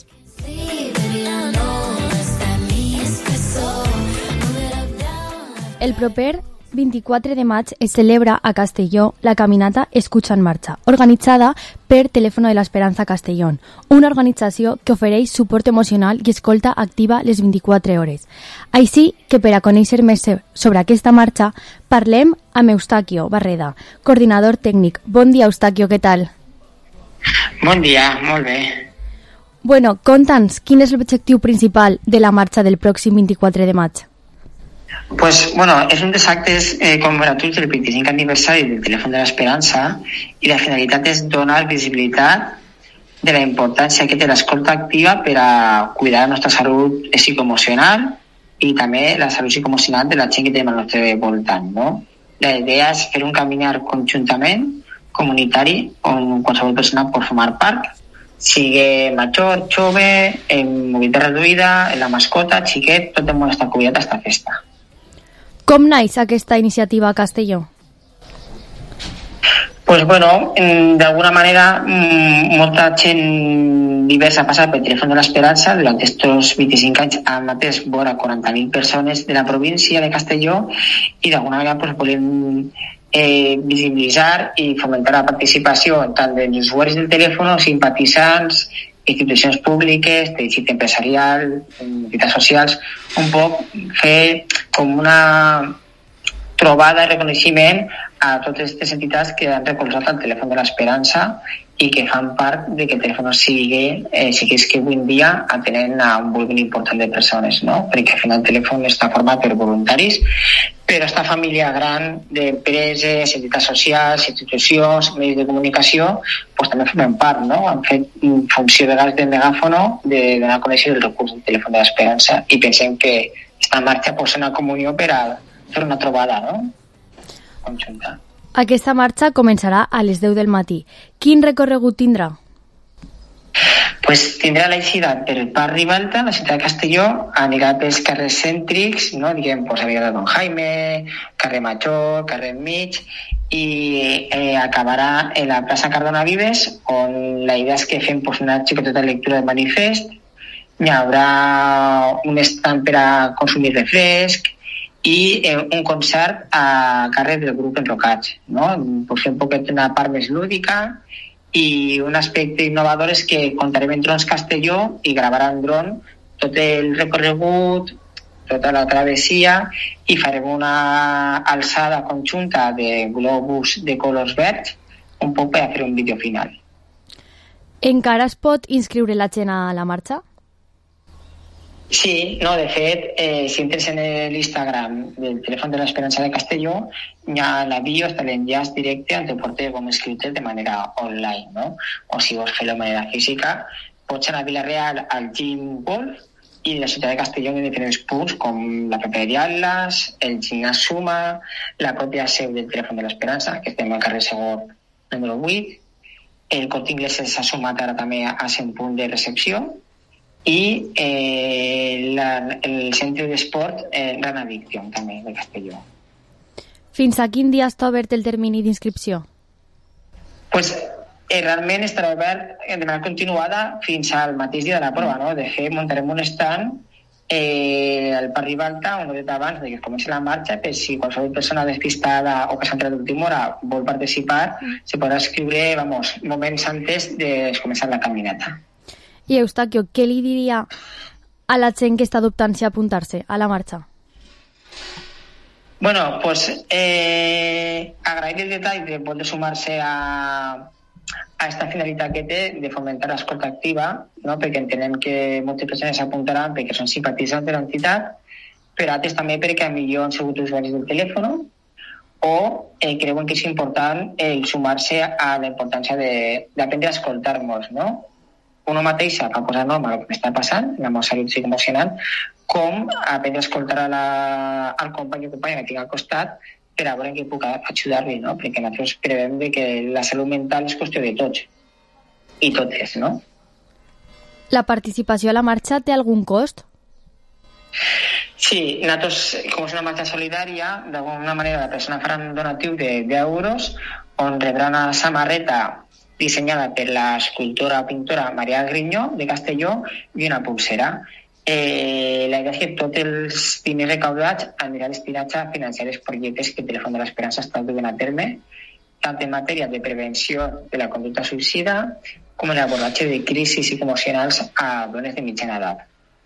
El proper vint-i-quatre de maig es celebra a Castelló la caminata Escucha en Marxa, organitzada per Telèfono de l'Esperanza Castellón, una organització que ofereix suport emocional i escolta activa les vint-i-quatre hores. Així que per a conèixer més sobre aquesta marxa, parlem amb Eustaquio Barreda, coordinador tècnic. Bon dia, Eustaquio, què tal? Bon dia, molt bé. Bueno, conta'ns, quin és l'objectiu principal de la marxa del pròxim vint-i-quatre de maig? Pues, bueno, és un dels actes eh, commemoratius del vint-i-cinquè aniversari del Telèfon de l'Esperança i la finalitat és donar visibilitat de la importància que té l'escolta activa per a cuidar la nostra salut psicoemocional i també la salut psicoemocional de la gent que tenim al nostre voltant, no? La idea és fer un caminar conjuntament, comunitari, on qualsevol persona pot formar part, sigui major, jove, en mobilitat reduïda, en la mascota, xiquet, tot el món està convidat a esta festa. Com naix aquesta iniciativa a Castelló? Pues bueno, d'alguna manera molta gent diversa ha passat pel Telèfon de l'Esperança. Durant aquests vint-i-cinc anys han atès vora quaranta mil persones de la província de Castelló i d'alguna manera pues, volem eh, visibilitzar i fomentar la participació tant dels usuaris del telèfon, simpatitzants, institucions públiques, teixit empresarial, entitats socials, un poc fer com una trobada i reconeixement a totes aquestes entitats que han recolzat el Telèfon de l'Esperança i que fan part de que el telèfon sigui, eh, sigui que avui en dia atenent a un volum important de persones, no? Perquè al final el telèfon està format per voluntaris, però aquesta família gran d'empreses, entitats socials, institucions, medis de comunicació, pues, també formen part, no? Han fet funció de vegades de megàfono de donar a conèixer el recurs del Telèfon de l'Esperança i pensem que aquesta marxa pot ser una comunió per a fer una trobada, no? Conjunta. Aquesta marxa començarà a les deu del matí. Quin recorregut tindrà? Pues tindrà l'eixida per Parc Ribalta, la ciutat de Castelló, anirà pels carrers cèntrics, no? Diguem, pues, Avinguda Don Jaime, carrer Major, carrer Mig, i eh, acabarà en la plaça Cardona Vives, on la idea és que fem pues, una xicoteta lectura del manifest, hi haurà un estand per a consumir refresc, i eh, un concert a càrrec del grup Enrocats, no? Pues fer un poquet una part més lúdica i un aspecte innovador és que comptarem en Drons Castelló i gravarà en dron tot el recorregut, tota la travessia i farem una alçada conjunta de globus de colors verds un poc per a fer un vídeo final. Encara es pot inscriure la gent a la marxa? Sí, no, de fet, eh, si entres en l'Instagram del Telèfon de l'Esperança de Castelló, hi ha la bio, està l'enllaç directe on te porta com escriure de manera online, no? O si vols fer-ho de manera física, pots anar a Vila-real al Gym Golf i la ciutat de Castelló en diferents punts com la papereria Atlas, el gimnàs Suma, la pròpia seu del Telèfon de l'Esperança, que estem al carrer Segor número vuit, el Corte Inglés s'ha sumat ara també a cent punt de recepció, i eh, la, el centre d'esport eh, Run Addiction també de Castelló. Fins a quin dia està obert el termini d'inscripció? Pues, eh, realment estarà obert de manera continuada fins al mateix dia de la prova, no? De fet, muntarem un stand eh, al Parc Ribalta una horeta abans de que comenci la marxa, per si qualsevol persona despistada o que s'ha entrat d'última hora vol participar, mm. se podrà escriure, vamos, moments antes de començar la caminata. I Eustaquio, què li diria a la gent que està adoptant-se a apuntar-se a la marxa? Bueno, pues eh, agrair el detall de poder sumar-se a, a aquesta finalitat que té de fomentar l'escolta activa, no? Perquè entenem que moltes persones s'apuntaran perquè són simpatitzants de l'entitat, però altres també perquè millor han sigut usuaris del telèfon o eh, creuen que és important el sumar-se a la importància d'aprendre a escoltar-nos, no? Uno mateixa fa posar nom a el que m'està passant, la meva salut psicoemocional, com aprendre a escoltar a la, al company o companya que tinc al costat per a veure que puc ajudar-li, no? Perquè nosaltres creiem que la salut mental és qüestió de tots i totes, no? La participació a la marxa té algun cost? Sí, nosaltres, com és una marxa solidària, d'alguna manera la persona farà un donatiu de deu euros on rebrà una samarreta dissenyada per l'escultora o pintora Maria Grinyó de Castelló i una pulsera. Eh, la idea és que tots els diners recaudats aniran destinats a financiar els projectes que el Telèfon de l'Esperança està duent a terme, tant en matèria de prevenció de la conducta suïcida com en l'abordatge de crisis psicoemocionals a dones de mitjana edat.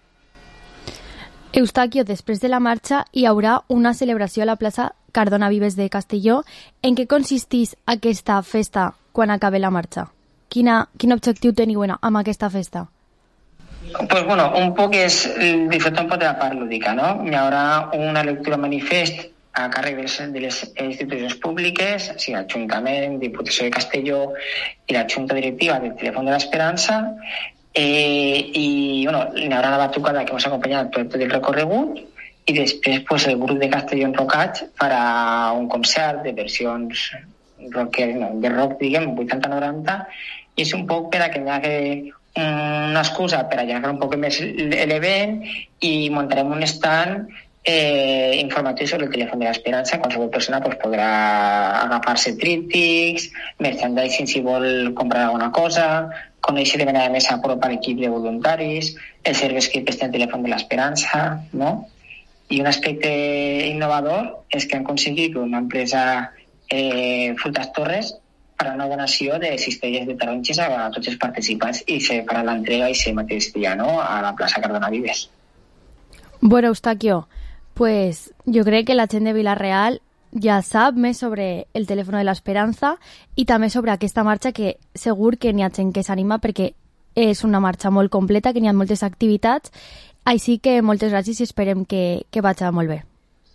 Eustaquio, després de la marxa hi haurà una celebració a la plaça Cardona Vives de Castelló. En què consisteix aquesta festa quan acabe la marxa? Quina, quin objectiu teniu amb aquesta festa? Pues bueno, un poc és disfrutar un poc de la part lúdica, no? Hi haurà una lectura manifest a càrrec de les institucions públiques, o sigui, l'Ajuntament, Diputació de Castelló i la Junta Directiva del Telèfon de l'Esperança, eh, i bueno, hi haurà una batucada que ens ha acompanyat per tot el recorregut i després pues, el grup de Castelló Enrocats farà un concert de versions rocker, no, de rock, diguem, vuitanta noranta, i és un poc per a que hi hagi una excusa per allargar un poc més l'event i muntarem un stand eh, informatiu sobre el Telèfon de l'Esperança. Qualsevol persona pues, podrà agafar-se tríptics, merchandising si vol comprar alguna cosa, conèixer de manera més a prop a l'equip de voluntaris, els serveis que presta el Telèfon de l'Esperança, no? I un aspecte innovador és que han aconseguit que una empresa eh, Frutas Torres farà una donació de cistelles de taronges a tots els participants i se farà l'entrega i se mateix dia, no?, a la plaça Cardona Vives. Bueno, Eustaquio, pues jo crec que la gent de Vila-real ja sap més sobre el Telèfon de l'Esperança i també sobre aquesta marxa que segur que n'hi ha gent que s'anima perquè és una marxa molt completa, que n'hi ha moltes activitats, així que moltes gràcies i esperem que, que vagi molt bé.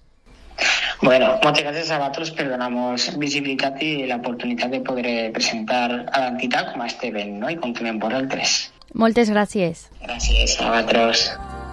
Bueno, moltes gràcies a vosaltres per donar-nos visibilitat i l'oportunitat de poder presentar a l'entitat com a este event, no?, i comptem amb vosaltres. Moltes gràcies. Gràcies a vosaltres.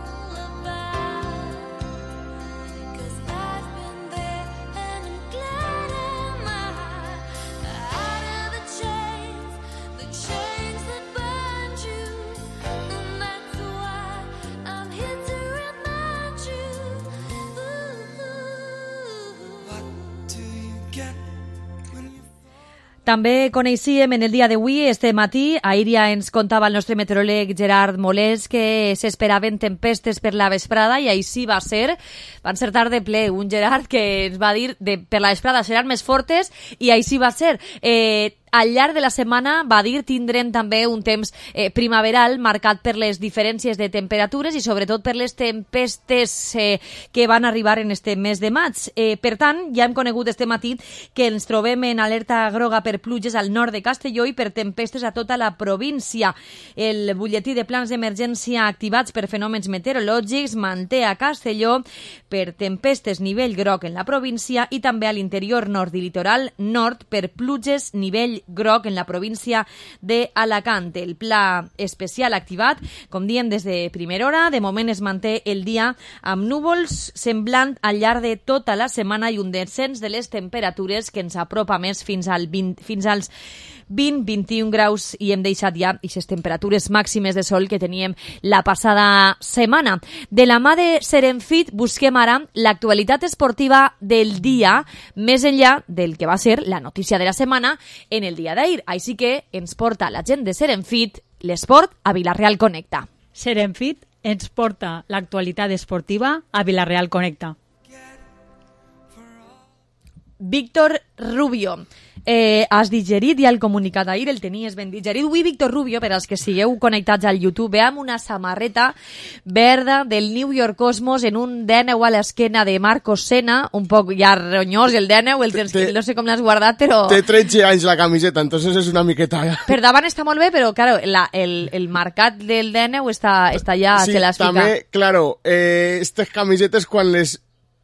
També coneixíem en el dia d'avui, este matí, ahir ja ens contava el nostre meteoròleg Gerard Molés que s'esperaven tempestes per la vesprada i així va ser. Van ser tard de ple, un Gerard que ens va dir de, per la vesprada seran més fortes i així va ser. Eh, Al llarg de la setmana, va dir, tindrem també un temps eh, primaveral marcat per les diferències de temperatures i sobretot per les tempestes eh, que van arribar en este mes de maig. Eh, per tant, ja hem conegut este matí que ens trobem en alerta groga per pluges al nord de Castelló i per tempestes a tota la província. El butlletí de plans d'emergència activats per fenòmens meteorològics manté a Castelló per tempestes nivell groc en la província i també a l'interior nord i litoral nord per pluges nivell groc en la província d'Alacant. El pla especial activat, com diem, des de primera hora. De moment es manté el dia amb núvols semblant al llarg de tota la setmana i un descens de les temperatures que ens apropa més fins, al vint, fins als vint a vint i un graus i hem deixat ja aquestes temperatures màximes de sol que teníem la passada setmana. De la mà de Serenfit busquem ara l'actualitat esportiva del dia, més enllà del que va ser la notícia de la setmana en el dia d'ahir. Així que ens porta la gent de Serenfit l'esport a Vila-real Connecta. Serenfit ens porta l'actualitat esportiva a Vila-real Connecta. Víctor Rubio. Eh, has digerit ja el comunicat ahir, el tenies ben digerit. Avui Víctor Rubio, per als que sigueu connectats al YouTube, ve amb una samarreta verda del New York Cosmos en un D N U a l'esquena de Marcos Sena, un poc ja ronyós el D N U, el tens, te, no sé com l'has guardat, però... Té tretze anys la camiseta, entonces és una miqueta... Per davant està molt bé, però claro, la, el, el marcat del D N U està, està ja... Sí, se las també, fica. claro, eh, estas camisetes quan les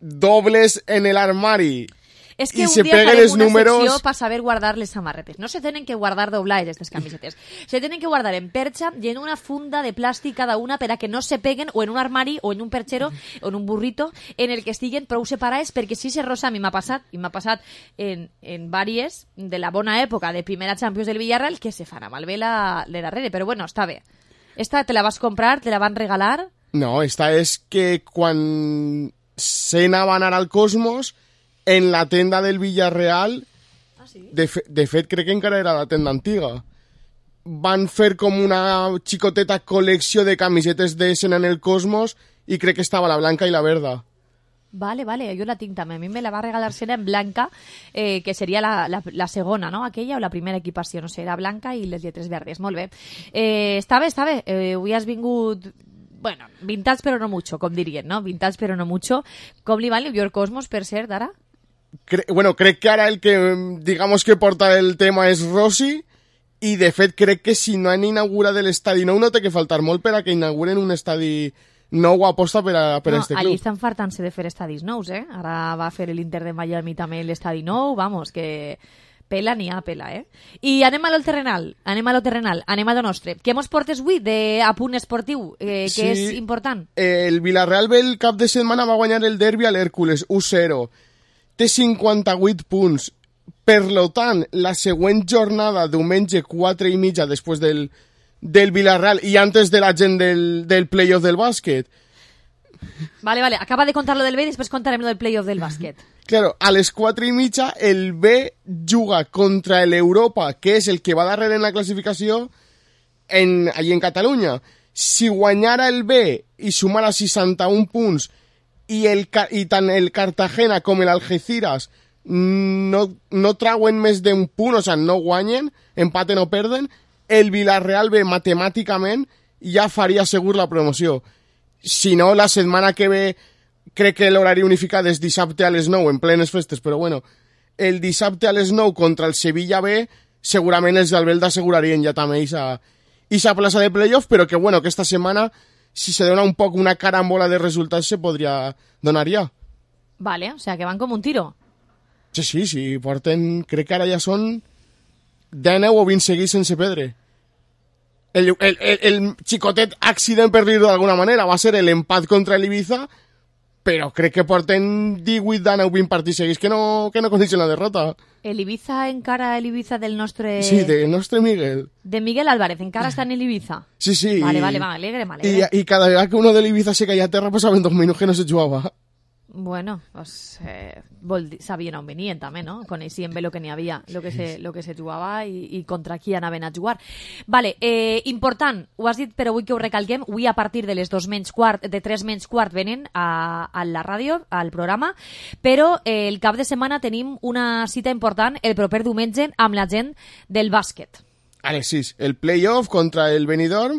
dobles en el armari... És que I un se dia peguen farem els una números... secció per saber guardar les samarretes. No se tenen que guardar doblades, estas camisetes. Se tenen que guardar en perxa i en una funda de plàstic cada una per a que no se peguen o en un armari o en un perchero o en un burrito en el que estiguen prou separades, perquè si se rosa, a mi m'ha passat, i m'ha passat en, en vàries de la bona època de primera Champions del Villarreal, que se farà malbé la de darrere, però bueno, està bé. Esta te la vas comprar, te la van regalar... No, esta és que quan Sena va anar al Cosmos... En la tenda del Villarreal, ah, sí? de, fe, de fet crec que encara era la tenda antiga, van fer com una xicoteta col·lecció de camisetes de Sena en el Cosmos i crec que estava la blanca i la verda. Vale, vale, jo la tinc també. A mi me la va regalar Sena en blanca, eh, que seria la, la, la segona, no? Aquella o la primera equipació, no sé, era blanca i les lletres verdes. Molt bé. Eh, està bé, està bé. Eh, avui has vingut... Bueno, vintage però no mucho, com dirien, no? Vintage però no mucho. Com li va el New York Cosmos, per cert, ara? Cre bueno, crec que ara el que, digamos que porta el tema és Rossi, i de fet crec que si no han inaugurat l'estadi nou no té que faltar molt per a que inauguren un estadi nou aposta per a, per no, a este club. Allí estan fartant-se de fer estadis nous, eh? Ara va fer l'Inter de Miami també l'estadi nou, vamos, que... Pela n'hi ha, pela, eh? I anem a lo terrenal, anem a lo terrenal, anem a lo nostre. Què mos portes avui d'apunt esportiu, eh, que sí, és important? El Villarreal ve el cap de setmana va guanyar el derbi a l'Hèrcules, u zero. Té cinquanta-vuit punts. Per lo tant, la següent jornada, diumenge quatre i mitja, després del, del Villarreal i antes de la gent del, del playoff del bàsquet. Vale, vale, acaba de contar lo del B i després contarem lo del playoff del bàsquet. Claro, a les quatre i mitja el B juga contra l'Europa, que és el que va darrere en la classificació en, allí en Catalunya. Si guanyara el B i sumara seixanta-un punts i, el, i tant el Cartagena com l'Algeciras no, no trauen més d'un punt, o sigui, no guanyen, empaten o perden, el Villarreal B matemàticament ja faria segur la promoció. Si no, la setmana que ve crec que l'horari unificat és dissabte a les nou, en plenes festes, però bueno, el dissabte a les nou contra el Sevilla B, segurament els d'Albelda assegurarien ja també aquesta plaça de playoff, però que bueno, que esta setmana, si se dona un poc una carambola de resultats, se podria donar ja. Vale, o sea, que van com un tiro. Sí, sí, sí, porten, crec que ara ja són dinou o vint seguits sense perdre. El, el, el, el xicotet accident, per dir-ho d'alguna manera, va ser l'empat contra l'Ibiza, però crec que porten divuit, dinou, vint partits seguits que no, que no coneixen la derrota. El Ibiza encara, el Ibiza del nostre... Sí, del nostre Miguel. De Miguel Álvarez, encara està en el Ibiza. Sí, sí. Vale, vale, m'alegre, m'alegre. I, I cada vegada que uno de l'Ibiza se caia a terra passaven dos minuts que no se jugava. Bueno, pues, eh, vol dir, sabien on venien també, no? Coneixien bé el que n'hi havia, el que, se, lo que se jugava i, i contra qui anaven a jugar. Vale, eh, important, ho has dit però vull que ho recalquem, avui a partir de les dos menys quart, de tres menys quart venen a, a la ràdio, al programa, però eh, el cap de setmana tenim una cita important el proper diumenge amb la gent del bàsquet. A les sis, el playoff contra el Benidorm,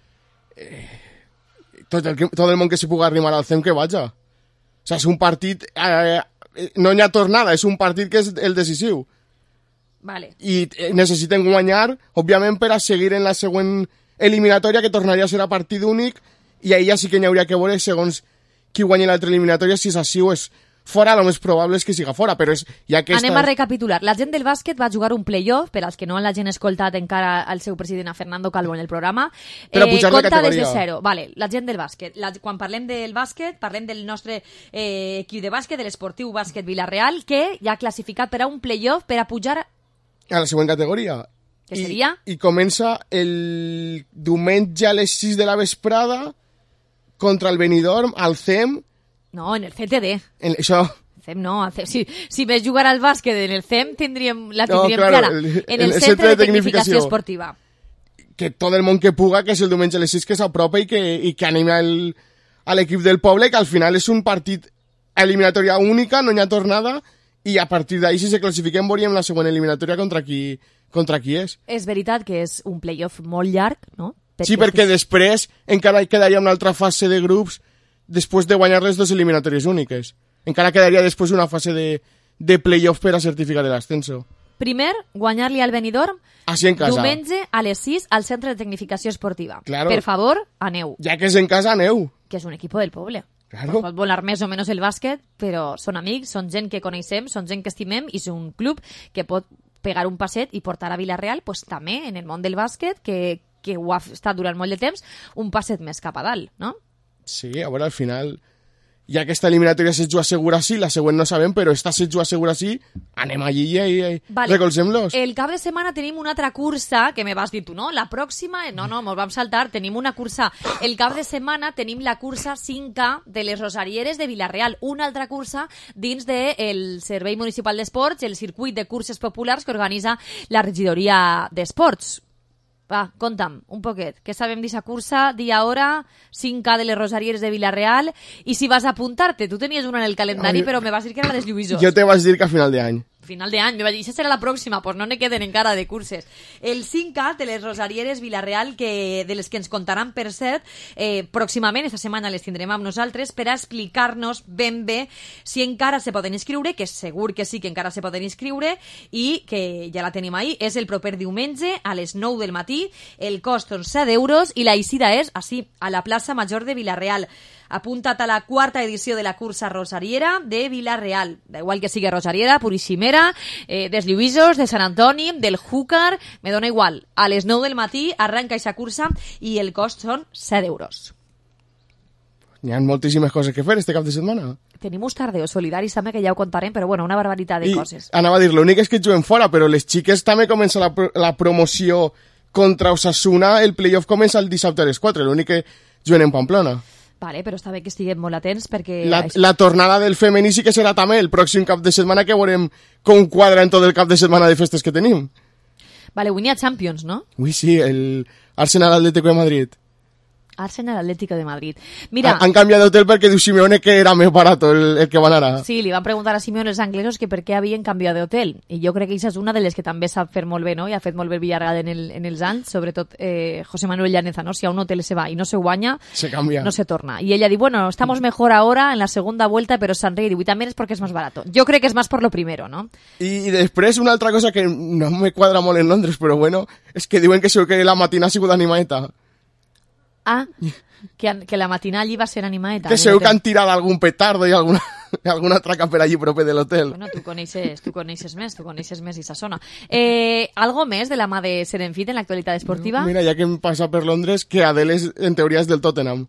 eh, tot, el que, tot el món que se pugui arrimar al C E M que vaja. O sea, és un partit... Eh, no hi ha tornada, és un partit que és el decisiu. Vale. I necessiten guanyar, òbviament, per a seguir en la següent eliminatòria, que tornaria a ser a partit únic, i ahir ja sí que n'hi hauria que veure, segons qui guanyi l'altra eliminatòria, si és així o és fora, el més probable és que siga fora, però és... Ja que Anem esta... a recapitular. La gent del bàsquet va jugar un playoff, per als que no l'hagin escoltat encara al seu president, a Fernando Calvo, en el programa. Per a pujar eh, de categoria. Des de zero. Vale, la gent del bàsquet. La, quan parlem del bàsquet, parlem del nostre eh, equip de bàsquet, de l'esportiu bàsquet Villarreal, que ja ha classificat per a un playoff per a pujar... A la següent categoria. Que seria? I, I comença el diumenge a les sis de la vesprada contra el Benidorm, al C E M. No, en el C T D. En, això... C E M no, si, si ves jugar al bàsquet en el C E M tindríem, la tindríem no, claro, clara. El, en el, el Centre, centre de, de Tecnificació Tecnificació Esportiva. Que tot el món que puga, que és el diumenge a les sis, que s'apropa i que, i que anima el, a l'equip del poble, que al final és un partit eliminatòria única, no hi ha tornada, i a partir d'ahí, si se classifiquem, veuríem la següent eliminatòria contra qui, contra qui és. És veritat que és un playoff molt llarg, no? Perquè sí, perquè és... després encara quedaria una altra fase de grups després de guanyar les dues eliminatòries úniques. Encara quedaria després una fase de, de playoff per a certificar l'ascenso. Primer, guanyar-li al Benidorm Així en casa. Diumenge a les sis al Centre de Tecnificació Esportiva. Claro. Per favor, aneu. Ja que és en casa, aneu. Que és un equip del poble. Claro. Pot volar més o menys el bàsquet, però són amics, són gent que coneixem, són gent que estimem i és un club que pot pegar un passet i portar a Villarreal pues, també en el món del bàsquet, que, que ho ha estat durant molt de temps, un passet més cap a dalt, no? Sí, a veure, al final, ja que esta eliminatòria se juga segura sí, la següent no sabem, però esta se juga segura sí, anem allí i, i, i vale. recolzem-los. El cap de setmana tenim una altra cursa, que me vas dir tu, no? La pròxima, no, no, mos vam saltar, tenim una cursa. El cap de setmana tenim la cursa cinc K de les Rosarieres de Villarreal, una altra cursa dins del Servei Municipal d'Esports, el circuit de curses populars que organitza la regidoria d'Esports. Va, conta'm, un poquet. Què sabem d'aquesta cursa, dia, hora, cinc K de les Rosarieres de Villarreal, i si vas a apuntar-te, tu tenies una en el calendari, Ai, però me vas dir que era la dels Lluïsos. Jo te vas dir que a final d'any. Final d'any, me va dir, això serà la pròxima, doncs no ne queden encara de curses. El cinc K de les Rosarieres Villarreal, que, de les que ens contaran, per cert, eh, pròximament, esta setmana les tindrem amb nosaltres, per a explicar-nos ben bé si encara se poden inscriure, que segur que sí que encara se poden inscriure, i que ja la tenim ahí, és el proper diumenge a les nou del matí, el cost són set euros i la eixida és, així, a la plaça Major de Villarreal. Apunta't a la quarta edició de la cursa rosariera de Villarreal. Da igual que sigui rosariera, puriximera, eh, dels Lluïsos, de Sant Antoni, del Júcar, me dona igual. A les nou del matí arranca aquesta cursa i el cost són set euros. Hi ha moltíssimes coses que fer este cap de setmana. Tenim uns tardeos solidaris també, que ja ho contarem, però bueno, una barbaritat de I coses. Anava a dir, l'únic és que juguen fora, però les xiques també comença la, la promoció contra Osasuna, el playoff comença el dissabte a les quatre, l'únic que juguen en Pamplona. Vale, però està bé que estiguem molt atents perquè... La, la tornada del femení sí que serà també el pròxim cap de setmana, que veurem com quadra en tot el cap de setmana de festes que tenim. Vale, avui n'hi ha Champions, no? Ui, sí, el Arsenal Atlético de Madrid. Arsenal Atlético de Madrid. Mira... Han, han canviat d'hotel perquè diu Simeone que era més barat el, el que van ara. Sí, li van preguntar a Simeone els anglesos que per què havien canviat d'hotel. I jo crec que aquesta és una de les que també sap fer molt bé, no? I ha fet molt bé Villarreal en, el, en els anys, sobretot eh, José Manuel Llaneza, no? Si a un hotel se va i no se guanya, se canvia. No se torna. Y ella dice, bueno, estamos mejor ahora en la segunda vuelta, pero Sanrey, y también es porque es más barato. Yo creo que es más por lo primero, ¿no? I, i després una altra cosa que no me quadra molt en Londres, però bueno, és que diuen que, que la matina ha sigut animaeta. Ah, que, que la matina allí va ser animaeta. Que segur que han tirat algun petardo i alguna, alguna traca per allí proper de l'hotel. Bueno, tu coneixes, tu coneixes més, tu coneixes més aquesta zona. Eh, algo més de la mà de Serenfit en l'actualitat esportiva? No, mira, ja que em passa per Londres, que Adele és, en teoria és del Tottenham.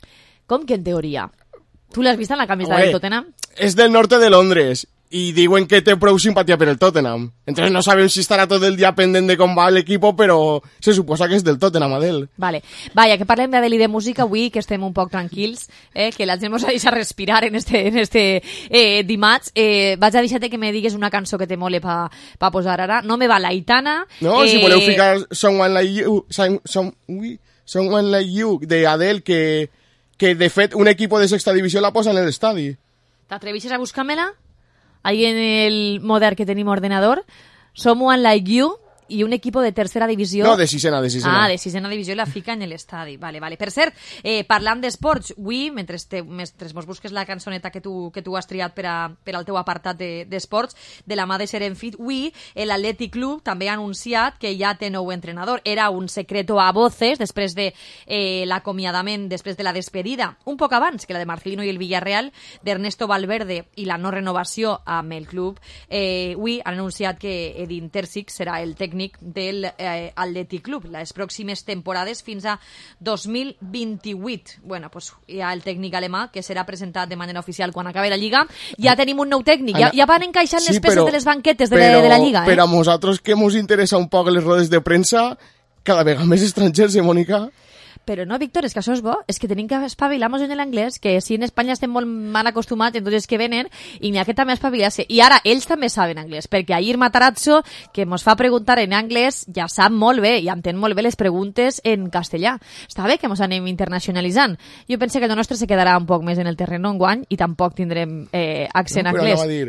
Com que en teoria? Tu l'has vist en la camiseta del Tottenham? És del norte de Londres i diuen que té prou simpatia per el Tottenham. Entonces no sabem si estarà tot el dia pendent de com va l'equipo, però se suposa que és del Tottenham, Adele. Vale. Vaya, que parlem d'Adele i de música avui, que estem un poc tranquils, eh, que la gent mos ha deixat respirar en este, en este eh, dimarts. Eh, vaig a deixar-te que me digues una cançó que te mole pa, pa posar ara. No me va la Aitana. No, eh... si voleu ficar Someone Like You, some, some, ui, Someone Like You, de Adele, que, que de fet un equipo de sexta divisió la posa en l'estadi. T'atrevixes a buscar-me-la? Ahí en el modern que tenim ordenador, Someone Like You i un equipo de tercera divisió... No, de sisena, de sisena. Ah, de sisena divisió la fica en l'estadi. Vale, vale. Per cert, eh, parlant d'esports, avui, mentre, te, mentre mos busques la cançoneta que tu, que tu has triat per, a, per al teu apartat d'esports, de, de la mà de Serenfit, avui l'Atlètic Club també ha anunciat que ja té nou entrenador. Era un secreto a voces després de eh, l'acomiadament, després de la despedida, un poc abans que la de Marcelino i el Villarreal, d'Ernesto Valverde i la no renovació amb el club. Eh, avui han anunciat que Edin Terzic serà el tècnic del eh, Atlètic Club les pròximes temporades fins a dos mil vint-i-vuit. Bueno, pues hi ha el tècnic alemà que serà presentat de manera oficial quan acabi la Lliga. Ja tenim un nou tècnic, ja, ja van encaixant sí, les peces però, de les banquetes de, però, de la Lliga. Eh? Per a nosaltres que ens interessa un poc les rodes de premsa, cada vegada més estrangers, eh, Mònica? Però no, Víctor, és que això és bo, és que tenim que espavilar-nos en l'anglès, que si en Espanya estem molt mal acostumats, entonces que venen, i n'hi ha que també espavilar-se. I ara, ells també saben anglès, perquè ahir Matarazzo, que mos fa preguntar en anglès, ja sap molt bé, i entén molt bé les preguntes en castellà. Està bé que mos anem internacionalitzant. Jo pense que el nostre se quedarà un poc més en el terreno enguany, i tampoc tindrem eh, accent no, anglès. Però anava a dir,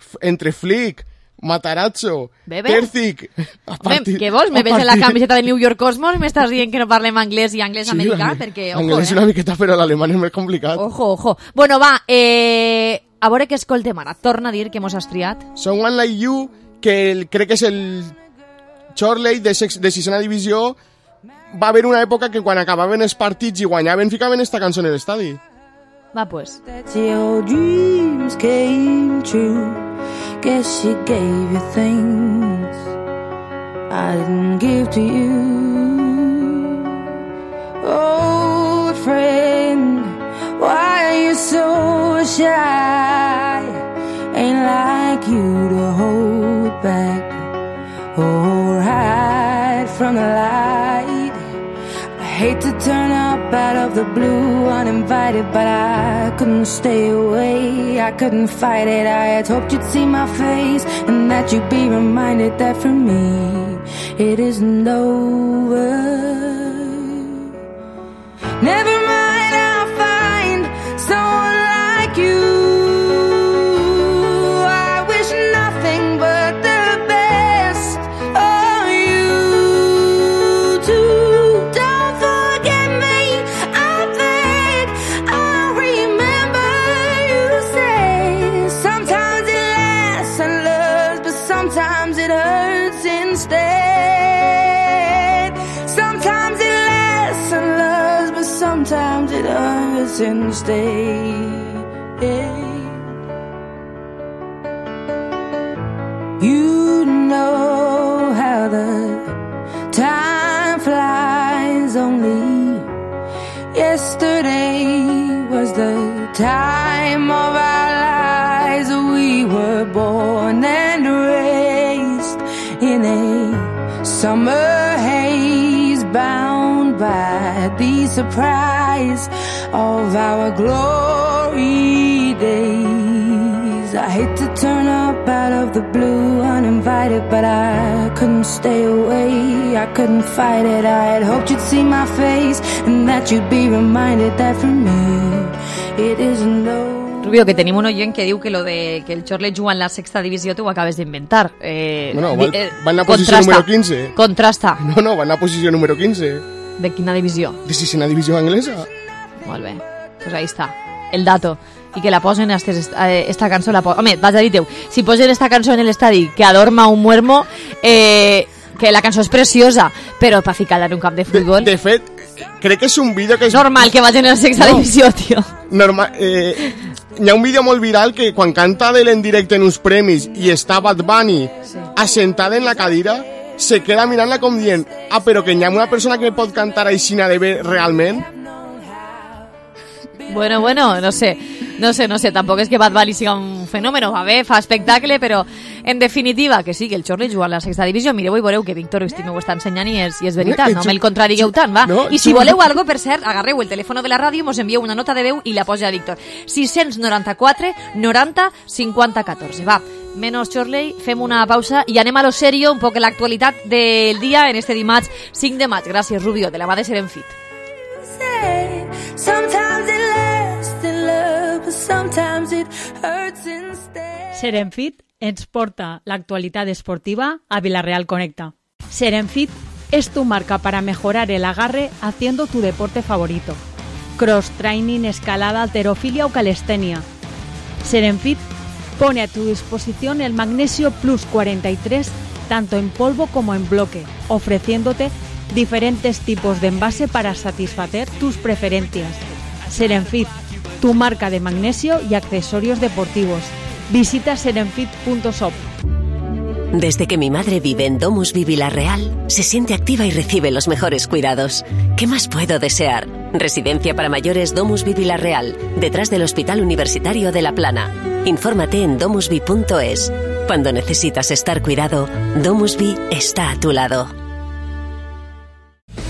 entre Flick, Matarazzo, Bebe? Terzic... Partir, què vols? Me ves en la camiseta de New York Cosmos? M'estàs dient que no parlem anglès i anglès sí, americà? Perquè, ojo, anglès eh? una miqueta, però l'alemany és més complicat. Ojo, ojo. Bueno, va, eh, a veure què escoltem ara. Torna a dir que mos has triat. Someone Like You, que el, crec que és el Chorley de, sex, de sisena divisió. Va haver una època que quan acabaven els partits i guanyaven, ficaven esta cançó en l'estadi. Va, pues. Your dreams came true. Guess she gave you things I didn't give to you. Oh, friend, why are you so shy? Ain't like you to hold back or hide from the light. I hate to turn up out of the blue uninvited, but I couldn't stay away, I couldn't fight it. I had hoped you'd see my face and that you'd be reminded that for me it isn't over. Never mind, I'll find someone like you. I wish nothing but the best of you too. Don't forget me, I beg. I remember you say sometimes it lasts and loves, but sometimes it hurts instead. Sometimes it lasts and loves, but sometimes it hurts instead. You know how the time flies. Only yesterday was the time of our lives. We were born and raised in a summer haze, bound by the surprise of our glory days. I hate to turn up out of the blue uninvited, but I couldn't stay away, I couldn't fight it. I had hoped you'd see my face and that you'd be reminded that for me it isn't over. Rubio, que tenim un oient que diu que lo de que el Chorley juga en la sexta divisió t'ho acabes d'inventar. Eh, no, no, va, eh, va en la posició contrasta, número quince. Contrasta. No, no, va en la posició número quinze. De quina divisió? De sisena divisió anglesa. Molt bé, pues ahí està, el dato. I que la posen esta, esta cançó la posen. Home, vaig a dir teu, si posen esta cançó en l'estadi que adorma un muermo, eh, que la cançó és preciosa, però per ficar-la en un camp de futbol... De, de fet, crec que és un vídeo que és... Normal que vagin a la sexta no. divisió, tio. Normal, eh, hi ha un vídeo molt viral que quan canta Adele en directe en uns premis i està Bad Bunny sí. assentada en la cadira, se queda mirant-la com dient ah, però que hi ha una persona que pot cantar aixina de bé realment. Bueno, bueno, no sé, no sé, no sé, tampoc és que Bad Bunny siga un fenòmeno, va bé, fa espectacle, però en definitiva, que sí, que el Chorley juga a la sexta divisió, mireu i veureu que Víctor Estime ho està ensenyant i és, i és veritat, no me'l contrarigueu tant, va. No, I si voleu algo, per cert, agarreu el telèfon de la ràdio, mos envieu una nota de veu i la posa a Víctor. sis noranta-quatre noranta cinquanta catorze, va. Menos Chorley, fem una pausa i anem a lo serio, un poc l'actualitat del dia en este dimarts cinc de maig. Gràcies, Rubio, de la mà de Serenfit. Serenfit ens porta l'actualitat esportiva a Villarreal Conecta. Serenfit es tu marca para mejorar el agarre haciendo tu deporte favorito. Cross training, escalada, halterofilia o calistenia. Serenfit pone a tu disposición el Magnesio Plus cuarenta y tres tanto en polvo como en bloque, ofreciéndote diferentes tipos de envase para satisfacer tus preferencias. Serenfit, tu marca de magnesio y accesorios deportivos. Visita serenfit punto shop. Desde que mi madre vive en Domusvi Villarreal, se siente activa y recibe los mejores cuidados. ¿Qué más puedo desear? Residencia para mayores Domusvi Villarreal, detrás del Hospital Universitario de La Plana. Infórmate en domusvi punto es. Cuando necesitas estar cuidado, Domusvi está a tu lado.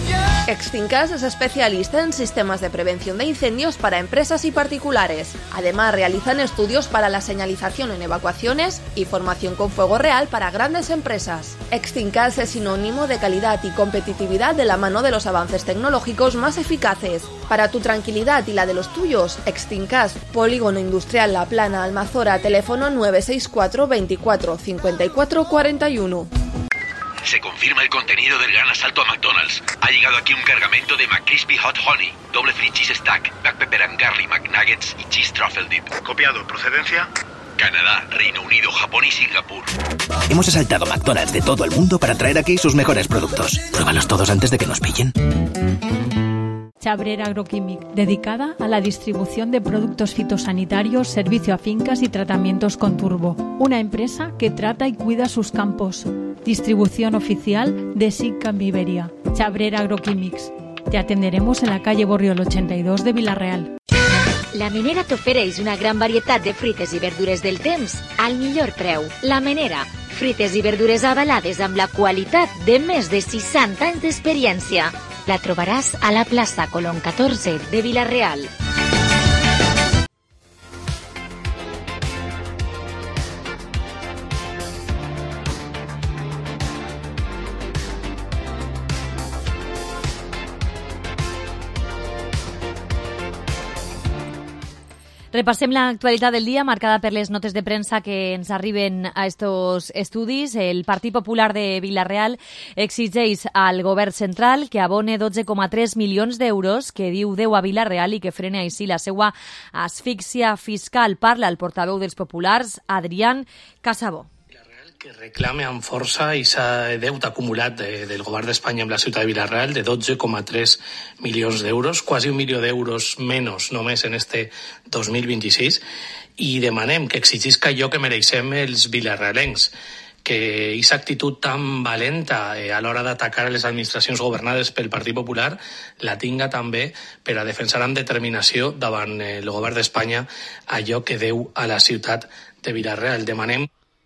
Extincas es especialista en sistemas de prevención de incendios para empresas y particulares. Además, realizan estudios para la señalización en evacuaciones y formación con fuego real para grandes empresas. Extincas es sinónimo de calidad y competitividad de la mano de los avances tecnológicos más eficaces. Para tu tranquilidad y la de los tuyos, Extincas, Polígono Industrial La Plana, Almazora, teléfono nueve seis cuatro veinticuatro cincuenta y cuatro cuarenta y uno. Se confirma el contenido del gran asalto a McDonald's. Ha llegado aquí un cargamento de McCrispy Hot Honey, doble free cheese stack, black pepper and garlic McNuggets y cheese truffle dip. Copiado. ¿Procedencia? Canadá, Reino Unido, Japón y Singapur. Hemos asaltado McDonald's de todo el mundo para traer aquí sus mejores productos. Pruébalos todos antes de que nos pillen. Chabrera Agroquímic, dedicada a la distribución de productos fitosanitarios, servicio a fincas y tratamientos con turbo. Una empresa que trata y cuida sus campos. Distribución oficial de SICAM Iberia. Chabrera Agroquímics. Te atenderemos en la calle Borriol ochenta y dos de Vila-real. La Menera t'ofereix una gran varietat de fruites i verdures del temps al millor preu. La Menera, fruites i verdures avalades amb la qualitat de més de seixanta anys d'experiència. La trobaràs a la plaça Colón catorze de Vila-real. Repassem l'actualitat del dia, marcada per les notes de premsa que ens arriben a estos estudis. El Partit Popular de Vila-real exigeix al govern central que abone dotze coma tres milions d'euros, que diu deu a Vila-real i que frene així la seva asfíxia fiscal. Parla el portaveu dels populars, Adrián Casabó. Que reclame amb força aquest deute acumulat de, del govern d'Espanya amb la ciutat de Vila-real de dotze coma tres milions d'euros, quasi un milió d'euros menys només en este dos mil vint-i-sis, i demanem que exigisca allò que mereixem els vilarrealencs, que aquesta actitud tan valenta eh, a l'hora d'atacar a les administracions governades pel Partit Popular la tinga també per a defensar amb determinació davant eh, el govern d'Espanya allò que deu a la ciutat de Vila-real. Demanem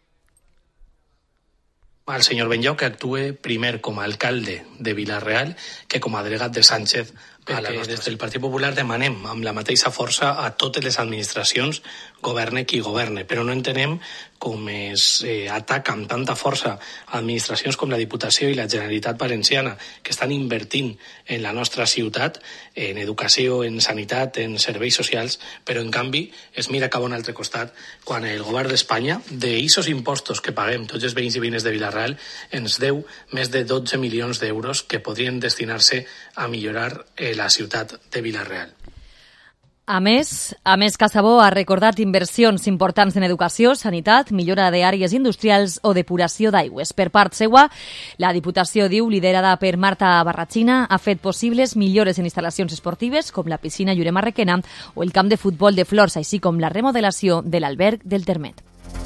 al senyor Benlloc que actue primer com a alcalde de Vila-real que com a delegat de Sánchez, perquè des del Partit Popular demanem amb la mateixa força a totes les administracions, governe qui governe, però no entenem com es eh, ataca amb tanta força administracions com la Diputació i la Generalitat Valenciana, que estan invertint en la nostra ciutat, en educació, en sanitat, en serveis socials, però en canvi es mira cap a un altre costat quan el govern d'Espanya, d'eixos impostos que paguem tots els veïns i veïnes de Vila-real, ens deu més de dotze milions d'euros que podrien destinar-se a millorar eh, la ciutat de Vila-real. A més, a més Casabó ha recordat inversions importants en educació, sanitat, millora d'àrees industrials o depuració d'aigües. Per part seua, la Diputació, diu, liderada per Marta Barratxina, ha fet possibles millores en instal·lacions esportives com la piscina Llurema Requena o el camp de futbol de Flors, així com la remodelació de l'alberg del Termet.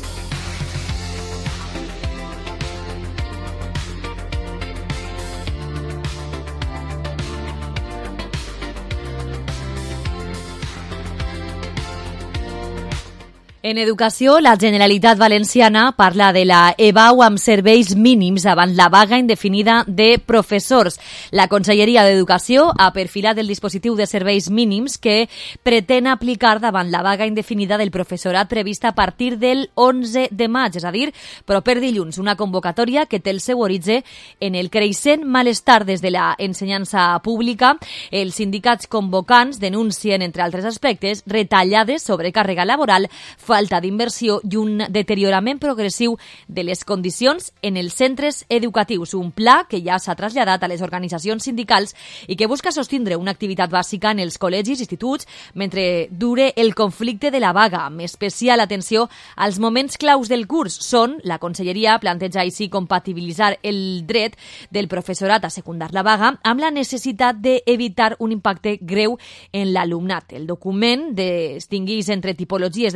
En educació, la Generalitat Valenciana parla de la E B A U amb serveis mínims davant la vaga indefinida de professors. La Conselleria d'Educació ha perfilat el dispositiu de serveis mínims que pretén aplicar davant la vaga indefinida del professorat prevista a partir del onze de maig, és a dir, proper dilluns, una convocatòria que té el seu origen en el creixent malestar des de la ensenyança pública. Els sindicats convocants denuncien, entre altres aspectes, retallades, sobrecàrrega laboral, falta d'inversió i un deteriorament progressiu de les condicions en els centres educatius. Un pla que ja s'ha traslladat a les organitzacions sindicals i que busca sostindre una activitat bàsica en els col·legis i instituts mentre dure el conflicte de la vaga, amb especial atenció als moments claus del curs. Són, la Conselleria planteja així compatibilitzar el dret del professorat a secundar la vaga amb la necessitat d'evitar un impacte greu en l'alumnat. El document distingeix entre tipologies de centres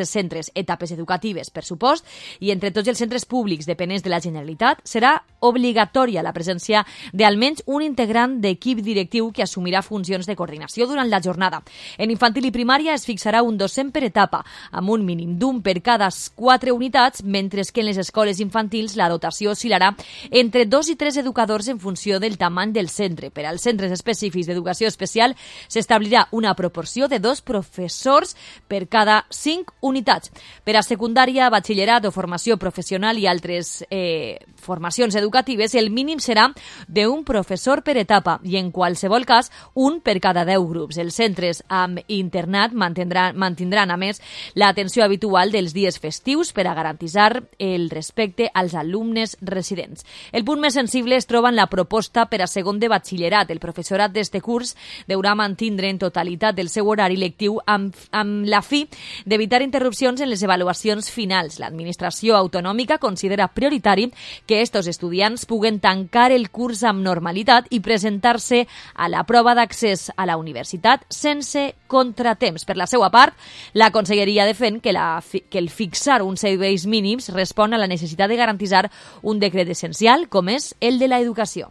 noves etapes educatives, per supost, i entre tots els centres públics dependents de la Generalitat serà obligatòria la presència d'almenys un integrant d'equip directiu que assumirà funcions de coordinació durant la jornada. En infantil i primària es fixarà un docent per etapa, amb un mínim d'un per cada quatre unitats, mentre que en les escoles infantils la dotació oscil·larà entre dos i tres educadors en funció del tamany del centre. Per als centres específics d'educació especial s'establirà una proporció de dos professors per cada cinc unitats. Per a secundària, batxillerat o formació professional i altres eh, formacions educatives, el mínim serà d'un professor per etapa i, en qualsevol cas, un per cada deu grups. Els centres amb internat mantindran, mantindran a més, l'atenció habitual dels dies festius per a garantir el respecte als alumnes residents. El punt més sensible es troba en la proposta per a segon de batxillerat. El professorat d'este curs deurà mantindre en totalitat el seu horari lectiu amb, amb la fi d'evitar interrupcions en les avaluacions finals. L'administració autonòmica considera prioritari que estos estudiants puguen tancar el curs amb normalitat i presentar-se a la prova d'accés a la universitat sense contratemps. Per la seva part, la Conselleria defèn que, la, que el fixar uns serveis mínims respon a la necessitat de garantir un decret essencial com és el de l'educació.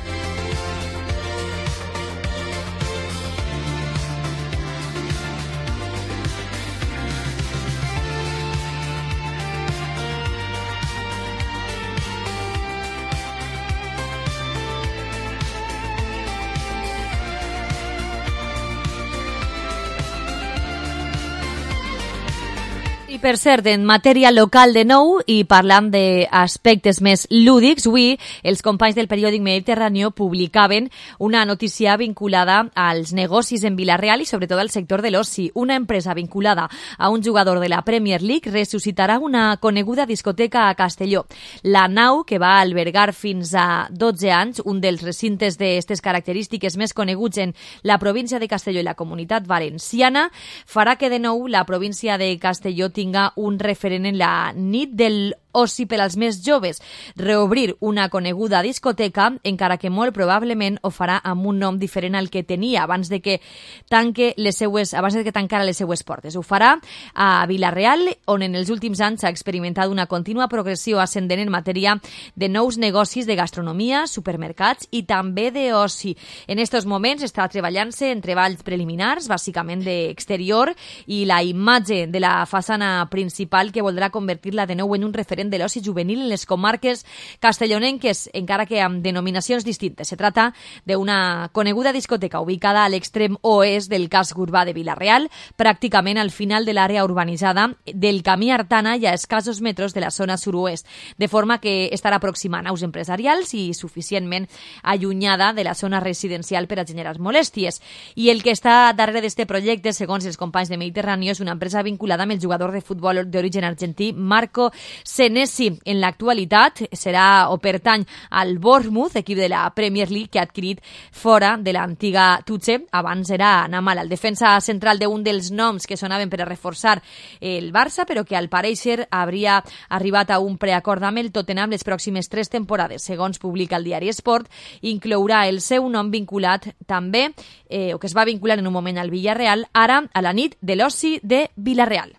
I per cert, en matèria local de nou i parlant d'aspectes més lúdics, avui els companys del periòdic Mediterráneo publicaven una notícia vinculada als negocis en Vila-real i sobretot al sector de l'oci. Una empresa vinculada a un jugador de la Premier League ressuscitarà una coneguda discoteca a Castelló. La nau, que va albergar fins a dotze anys, un dels recintes d'aquestes característiques més coneguts en la província de Castelló i la Comunitat Valenciana, farà que de nou la província de Castelló tinga un referent en la nit del oci per als més joves. Reobrir una coneguda discoteca, encara que molt probablement ho farà amb un nom diferent al que tenia abans de que tanque les seues, abans de que tancara les seues portes. Ho farà a Vila-real, on en els últims anys s'ha experimentat una contínua progressió ascendent en matèria de nous negocis de gastronomia, supermercats i també d'oci. En estos moments està treballant-se en treballs preliminars, bàsicament d'exterior, i la imatge de la façana principal que voldrà convertir-la de nou en un referent de l'oci juvenil en les comarques castellonenques, encara que amb denominacions distintes. Se trata d'una coneguda discoteca ubicada a l'extrem oest del casc urbà de Vila-real, pràcticament al final de l'àrea urbanitzada del Camí Artana i a escassos metres de la zona sud-oest, de forma que estarà aproximant aus empresarials i suficientment allunyada de la zona residencial per a generar molèsties. I el que està darrere d'este projecte, segons els companys de Mediterráneo, és una empresa vinculada amb el jugador de futbol d'origen argentí Marco Senesi. En l'actualitat serà o pertany al Bournemouth, equip de la Premier League que ha adquirit fora de l'antiga Tuche. Abans era Namal, el defensa central d'un dels noms que sonaven per a reforçar el Barça, però que al pareixer hauria arribat a un preacord amb el Tottenham les pròximes tres temporades. Segons publica el diari Sport, inclourà el seu nom vinculat també, eh, o que es va vincular en un moment al Villarreal, ara a la nit de l'oci de Vila-real.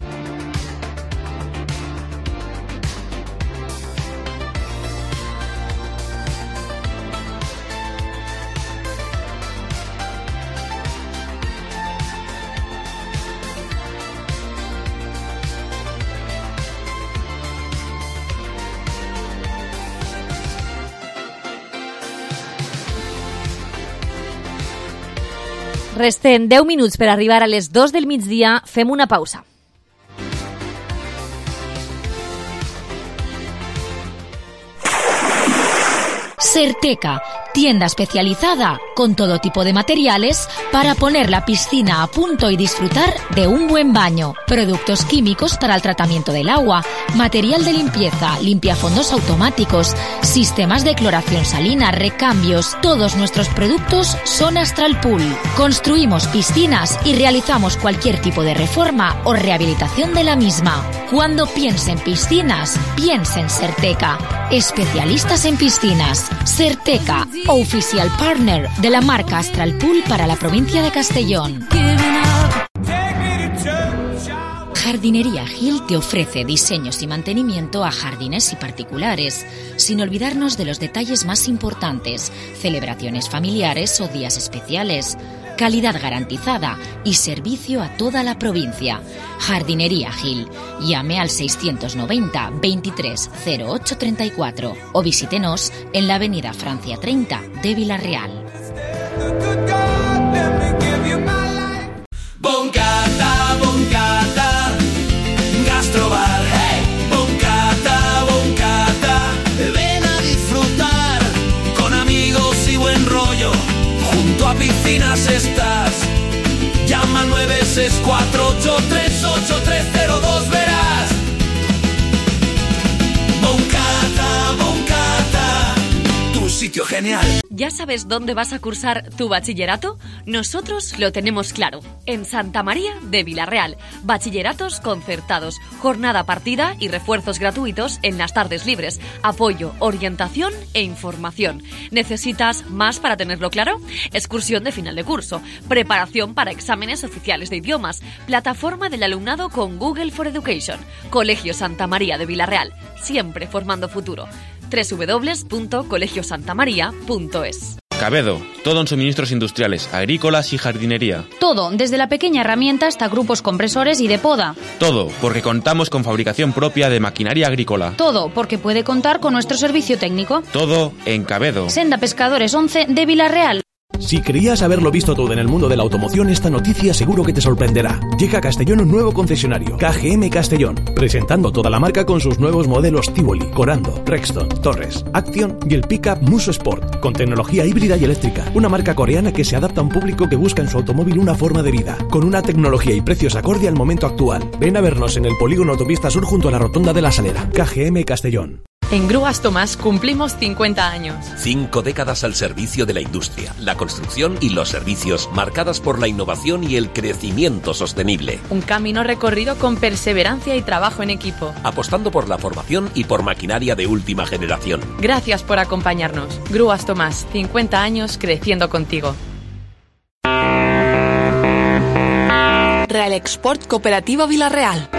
Resten deu minuts per arribar a les dos del migdia. Fem una pausa. Certeca, tienda especializada con todo tipo de materiales para poner la piscina a punto y disfrutar de un buen baño. Productos químicos para el tratamiento del agua, material de limpieza, limpiafondos automáticos, sistemas de cloración salina, recambios. Todos nuestros productos son Astral Pool. Construimos piscinas y realizamos cualquier tipo de reforma o rehabilitación de la misma. Cuando piense en piscinas, piense en Certeca. Especialistas en piscinas. Certeca, oficial partner de la marca Astral Pool para la provincia de Castellón. Jardinería Gil te ofrece diseños y mantenimiento a jardines y particulares, sin olvidarnos de los detalles más importantes, celebraciones familiares o días especiales, calidad garantizada y servicio a toda la provincia. Jardinería Gil. Llame al seiscientos noventa veintitrés cero ocho treinta y cuatro o visítenos en la avenida Francia treinta de Villarreal. Boncata, Boncata, Gastrobar. Hey, Boncata, Boncata, ven a disfrutar con amigos y buen rollo. Junto a piscinas estás. Llama al nueve seis cuatro ocho tres ocho tres cero dos, verás. Boncata, Boncata, tu sitio genial. ¿Ya sabes dónde vas a cursar tu bachillerato? Nosotros lo tenemos claro. En Santa María de Villarreal. Bachilleratos concertados, jornada partida y refuerzos gratuitos en las tardes libres. Apoyo, orientación e información. ¿Necesitas más para tenerlo claro? Excursión de final de curso. Preparación para exámenes oficiales de idiomas. Plataforma del alumnado con Google for Education. Colegio Santa María de Villarreal. Siempre formando futuro. doble u doble u doble u punto colegio santa maría punto es. Cabedo, todo en suministros industriales, agrícolas y jardinería. Todo, desde la pequeña herramienta hasta grupos compresores y de poda. Todo, porque contamos con fabricación propia de maquinaria agrícola. Todo, porque puede contar con nuestro servicio técnico. Todo en Cabedo. Senda Pescadores once de Villarreal. Si creías haberlo visto todo en el mundo de la automoción, esta noticia seguro que te sorprenderá. Llega a Castellón un nuevo concesionario, K G M Castellón, presentando toda la marca con sus nuevos modelos Tivoli, Corando, Rexton, Torres, Action y el pickup Muso Sport, con tecnología híbrida y eléctrica. Una marca coreana que se adapta a un público que busca en su automóvil una forma de vida, con una tecnología y precios acorde al momento actual. Ven a vernos en el polígono Autopista Sur junto a la rotonda de la Salera. K G M Castellón. En Grúas Tomás cumplimos cincuenta años. Cinco décadas al servicio de la industria, la construcción y los servicios, marcadas por la innovación y el crecimiento sostenible. Un camino recorrido con perseverancia y trabajo en equipo. Apostando por la formación y por maquinaria de última generación. Gracias por acompañarnos. Grúas Tomás, cincuenta años creciendo contigo. Real Export Cooperativa Villarreal.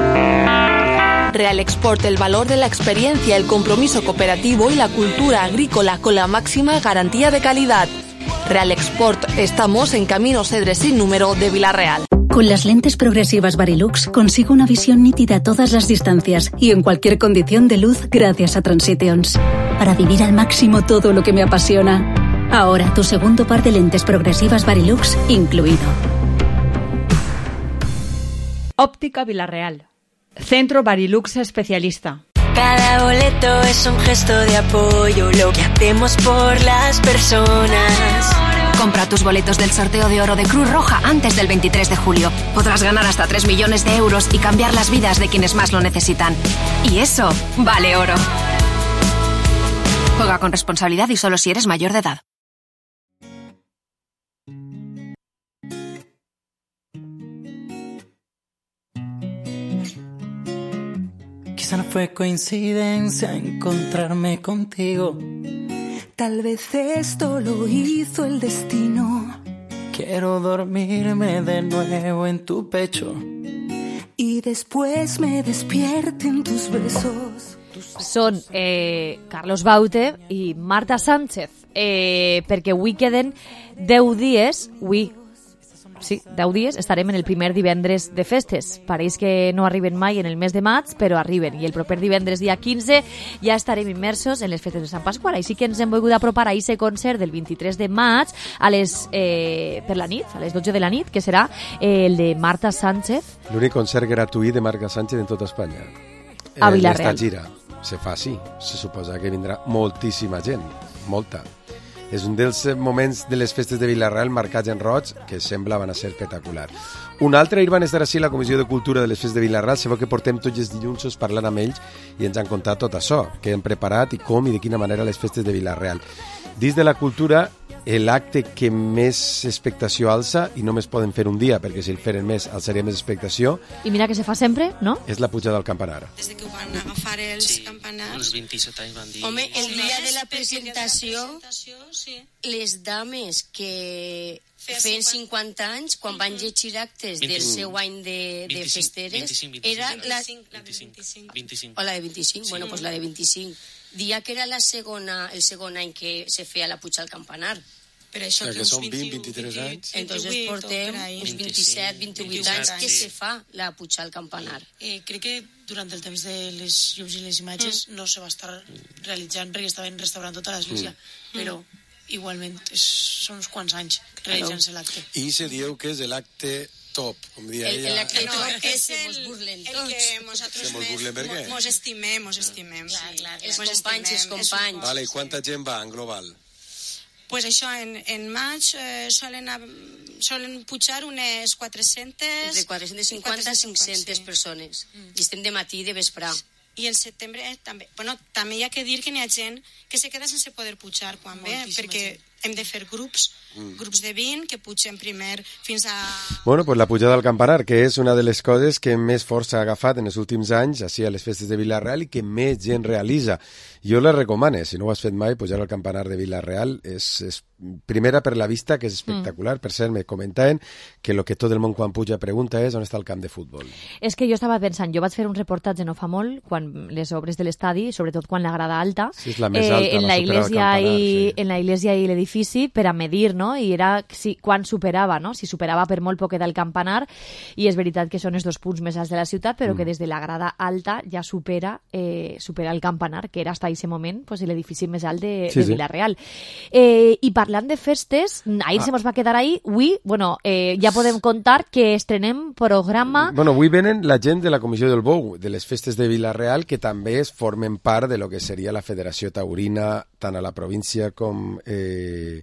Real Export, el valor de la experiencia, el compromiso cooperativo y la cultura agrícola con la máxima garantía de calidad. Real Export, estamos en Camino Cedre sin número de Villarreal. Con las lentes progresivas Varilux consigo una visión nítida a todas las distancias y en cualquier condición de luz gracias a Transitions. Para vivir al máximo todo lo que me apasiona. Ahora tu segundo par de lentes progresivas Varilux incluido. Óptica Villarreal. Centro Varilux especialista. Cada boleto es un gesto de apoyo, lo que hacemos por las personas. Compra tus boletos del sorteo de oro de Cruz Roja antes del veintitrés de julio. Podrás ganar hasta tres millones de euros y cambiar las vidas de quienes más lo necesitan. Y eso vale oro. Juega con responsabilidad y solo si eres mayor de edad. Quizá no fue coincidencia encontrarme contigo. Tal vez esto lo hizo el destino. Quiero dormirme de nuevo en tu pecho. Y después me despierten tus besos. Són eh, Carlos Baute i Marta Sánchez, eh, perquè avui queden deu dies, avui, sí, deu dies, estarem en el primer divendres de festes. Pareix que no arriben mai en el mes de maig, però arriben. I el proper divendres, dia quinze, ja estarem immersos en les festes de Sant Pasqual. Així que ens hem volgut apropar a aquest concert del vint-i-tres de maig a les, eh, per la nit, a les dotze de la nit, que serà eh, el de Marta Sánchez. L'únic concert gratuït de Marta Sánchez en tota Espanya. A Villarreal. Esta gira se fa així. Se suposa que vindrà moltíssima gent. Molta. És un dels moments de les festes de Villarreal marcats en roig que semblaven a ser espectacular. Un altre, ahir van estar així a la Comissió de Cultura de les festes de Villarreal. Sabeu que portem tots els dilluns parlant amb ells i ens han contat tot això, que hem preparat i com i de quina manera les festes de Villarreal. Dins de la cultura, l'acte que més expectació alça, i només poden fer un dia, perquè si el feren més alçaria més expectació... I mira que se fa sempre, no? És la pujada al campanar. Des que ho van agafar els sí, campanars... els vint-i-set anys van dir... Home, el dia de la presentació, les dames que feien cinquanta anys, quan van llegir actes del seu any de festeres, era la... O la de vint-i-cinc, bueno, doncs la de vint-i-cinc. Dia que era la segona, el segon any que se feia la puja al campanar. Per això que són vint, vint-i-tres anys. Entonces portem uns vint-i-set, vint-i-vuit anys que se fa la puja al campanar. Eh, crec que durant el temps de les llums i les imatges mm. no se va estar realitzant perquè estaven restaurant tota l'església, mm. però igualment és, són uns quants anys realitzant-se l'acte. I se diu que és l'acte top, com dia ella. L'acte no, top és el, el, el que nosaltres més mos estimem, mos estimem. Clar, clar, els companys, els companys. Vale, I quanta gent va en global? Pues això, en, en maig eh, solen, solen pujar unes quatre-centes... Entre quatre-cents cinquanta i cinc-centes persones. Mm. I estem de matí i de vesprà. I el setembre eh, també... Bueno, també hi ha que dir que n'hi ha gent que se queda sense poder pujar quan ve, perquè gent. Hem de fer grups, mm. grups de vint, que pugen primer fins a... Bueno, pues la pujada al campanar, que és una de les coses que més força ha agafat en els últims anys, així a les festes de Vila-real, i que més gent realitza. Jo les recomano, si no ho has fet mai, pujar al campanar de Vila-real és, és primera per la vista, que és espectacular. Mm. Per cert, me comentaven que el que tot el món quan puja pregunta és on està el camp de futbol. És que jo estava pensant, jo vaig fer un reportatge no fa molt, quan les obres de l'estadi, sobretot quan la grada alta, sí, és la més alta, eh, en, la iglesia i, sí. en la iglesia i l'edifici, per a medir, no? I era si, quan superava, no? Si superava per molt poc del campanar, i és veritat que són els dos punts més alts de la ciutat, però mm. que des de la grada alta ja supera, eh, supera el campanar, que era hasta aquest moment pues, l'edifici més alt de, sí, de Vila-real. Sí. Eh, I parlant de festes, ahir ah. se mos va quedar ahí, avui, bueno, eh, ja podem contar que estrenem programa... Bueno, avui venen la gent de la Comissió del Bou, de les festes de Vila-real, que també es formen part de lo que seria la Federació Taurina, tant a la província com eh,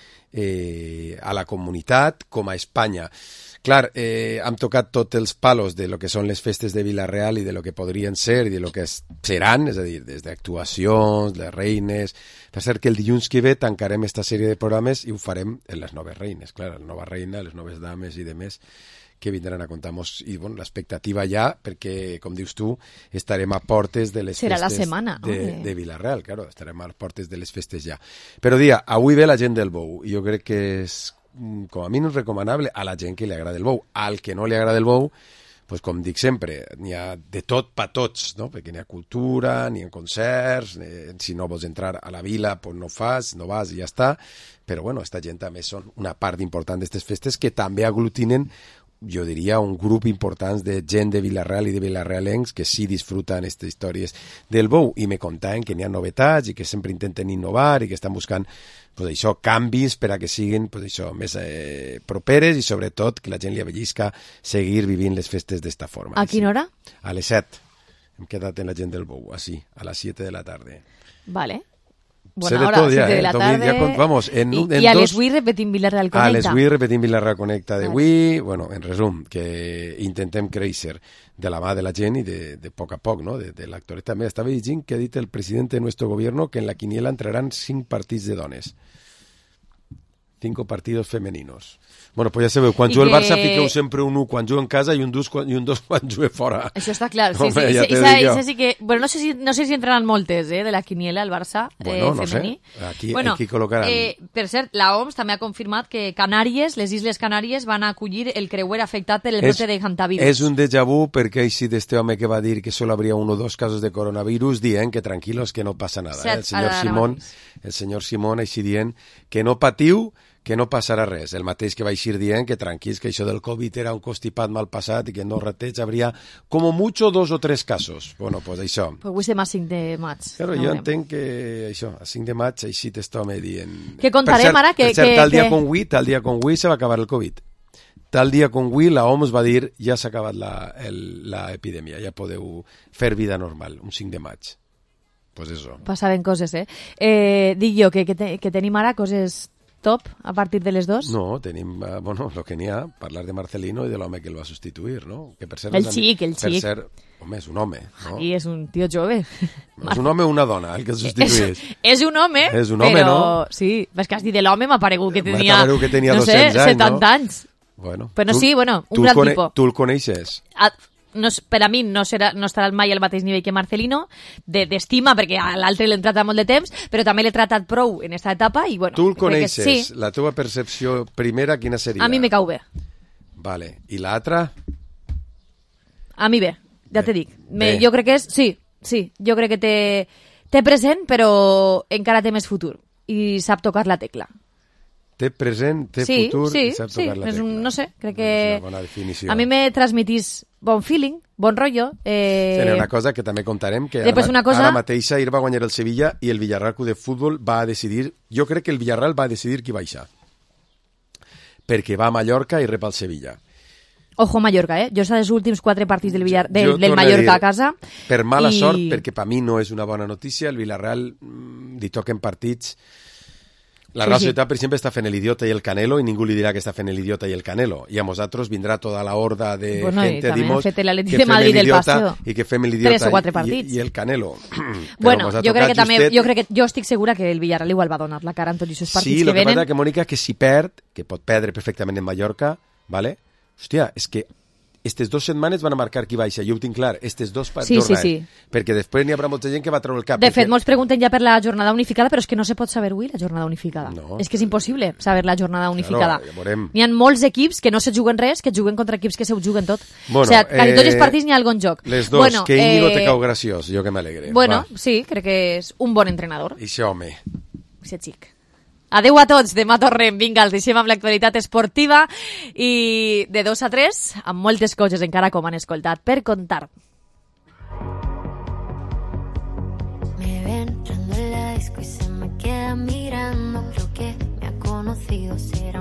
eh, a la comunitat, com a Espanya. Clar, eh, hem tocat tots els palos de lo que són les festes de Vila-real i de lo que podrien ser i de lo que seran, és a dir, des d'actuacions, les reines... Per cert que el dilluns que ve tancarem esta sèrie de programes i ho farem en les noves reines, clar, la nova reina, les noves dames i demés que vindran a contar-nos. I bueno, l'expectativa ja, perquè, com dius tu, estarem a portes de les Serà festes la setmana, de, okay. de Vila-real, claro, estarem a portes de les festes ja. Però dia, avui ve la gent del Bou, i jo crec que és com a mínim recomanable a la gent que li agrada el bou. Al que no li agrada el bou, pues com dic sempre, n'hi ha de tot per tots, no? Perquè n'hi ha cultura, n'hi ha concerts, eh, si no vols entrar a la vila, pues no fas, no vas i ja està. Però bueno, esta gent també són una part important d'aquestes festes que també aglutinen, jo diria, un grup important de gent de Vila-real i de vilarrealencs que sí disfruten aquestes històries del bou i me contaven que n'hi ha novetats i que sempre intenten innovar i que estan buscant pues, això, canvis per a que siguin pues, això, més eh, properes i sobretot que la gent li avellisca seguir vivint les festes d'esta forma. A quina hora? A les set. Hem quedat en la gent del bou, així, a les siete de la tarde. Vale. Buena hora, siete de la tarde. Ja, vamos, en, I, en i a dos, les vuit repetim Vila-real Connecta. A les vuit repetim Vila-real Connecta de avui. Bueno, en resum, que intentem créixer de la mà de la gent i de, de poc a poc, no? De, de l'actor. També estava llegint que ha dit el president de nuestro gobierno que en la quiniela entraran cinc partits de dones. Cinco partidos femeninos. Bueno, pues ja sabeu, quan juga que... el Barça fiqueu sempre un u quan juga en casa i un dos quan, i un dos quan juga fora. Això està clar, sí, Home, sí. Ja I, i, i, sí que, bueno, no sé si, no sé si entraran moltes, eh, de la quiniela al Barça bueno, eh, no femení. Sé. Aquí, bueno, aquí col·locaran... Eh, per cert, la O M S també ha confirmat que Canàries, les Isles Canàries, van acollir el creuer afectat per el brote de hantavirus. És un déjà vu perquè així d'este home que va dir que solo habría uno o dos casos de coronavirus dient que tranquilos, que no passa nada. Cert, eh? El senyor Simón, el senyor Simón així dient que no patiu, que no passarà res. El mateix que va eixir dient que tranquils, que això del Covid era un constipat mal passat i que no reteig, habria com mucho dos o tres casos. Bueno, pues això. Pues avui estem a cinc de maig. Claro, no jo veurem. Entenc que això, a cinc de maig així t'estome dient... Que contarem cert, ara que... Per cert, que, tal dia que... com avui, tal dia com avui se va acabar el Covid. Tal dia com avui la O M S va dir ja s'ha acabat l'epidèmia, ja podeu fer vida normal, un cinc de maig. Pues eso. Passaven coses, eh? eh dic jo que, que, te, que tenim ara coses... top a partir de les dos? No, tenim, uh, bueno, lo que n'hi ha, parlar de Marcelino i de l'home que el va substituir, no? Que per ser el xic, el xic. Per ser, home, és un home, no? I és un tio jove. És un home o una dona, el que el substituís? És, és un home, és un home, però... no? Sí, és que has dit de l'home, m'ha paregut que tenia, que tenia no sé, anys, setanta no? anys. Bueno, però tu, sí, bueno, un gran cone- tipo. Tu el coneixes? A... no, per a mi no, serà, no estarà mai al mateix nivell que Marcelino, d'estima, de, perquè a l'altre l'hem tratat molt de temps, però també l'he tratat prou en aquesta etapa. I, bueno, tu el coneixes, sí. La teva percepció primera quina seria? A mi me cau bé. Vale. I l'altra? A mi bé, ja te dic. Me, jo crec que és... Sí, sí, jo crec que té, té present, però encara té més futur. I sap tocar la tecla. Té present, té sí, futur sí, i sap sí, tocar la és tecla. un, no sé, crec que... És una bona definició. A mi me transmitís bon feeling, bon rotllo. Eh... Sí, una cosa que també contarem, que Després ara, una cosa... ara mateix ahir va guanyar el Sevilla i el Villarreal Club de Futbol va decidir... Jo crec que el Villarreal va decidir qui baixa. Perquè va a Mallorca i rep el Sevilla. Ojo Mallorca, eh? Jo sé els últims quatre partits del, Villar... del, del Mallorca a, dir, a casa. Per mala i... sort, perquè per mi no és una bona notícia, el Villarreal mm, li toquen partits... La Real sí, Societat, sí. per exemple, està fent l'idiota i el Canelo i ningú li dirà que està fent l'idiota i el Canelo. I a nosaltres vindrà tota la horda de bueno, gente, dimos, que fem l'idiota i que fem l'idiota i, i el Canelo. Bueno, jo crec que també, jo crec que jo estic segura que el Villarreal igual va donar la cara en tots aquests partits sí, que venen. Sí, el que passa que, Mònica, que si perd, que pot perdre perfectament en Mallorca, ¿vale? Hòstia, és que aquestes dues setmanes van a marcar qui baixa, jo ho tinc clar, aquestes dos sí, sí, sí. perquè després n'hi haurà molta gent que va treure el cap. De perquè... fet, molts pregunten ja per la jornada unificada, però és que no se pot saber avui la jornada unificada. No. És que és impossible saber la jornada unificada. Claro, ja n'hi ha molts equips que no se juguen res, que juguen contra equips que se ho juguen tot. Bueno, o sigui, quasi eh, tots els partits n'hi ha algun joc. Les dos, bueno, que Íñigo eh... te cau graciós, jo que m'alegre. Bueno, va. Sí, crec que és un bon entrenador. I això, home. Ixe xic. Adeu a tots, demà tornem. Vinga, els deixem amb l'actualitat esportiva i de dos a tres, amb moltes coses encara com han escoltat per contar. Me ven entrando en la disco y se me queda mirando, creo que me ha conocido, será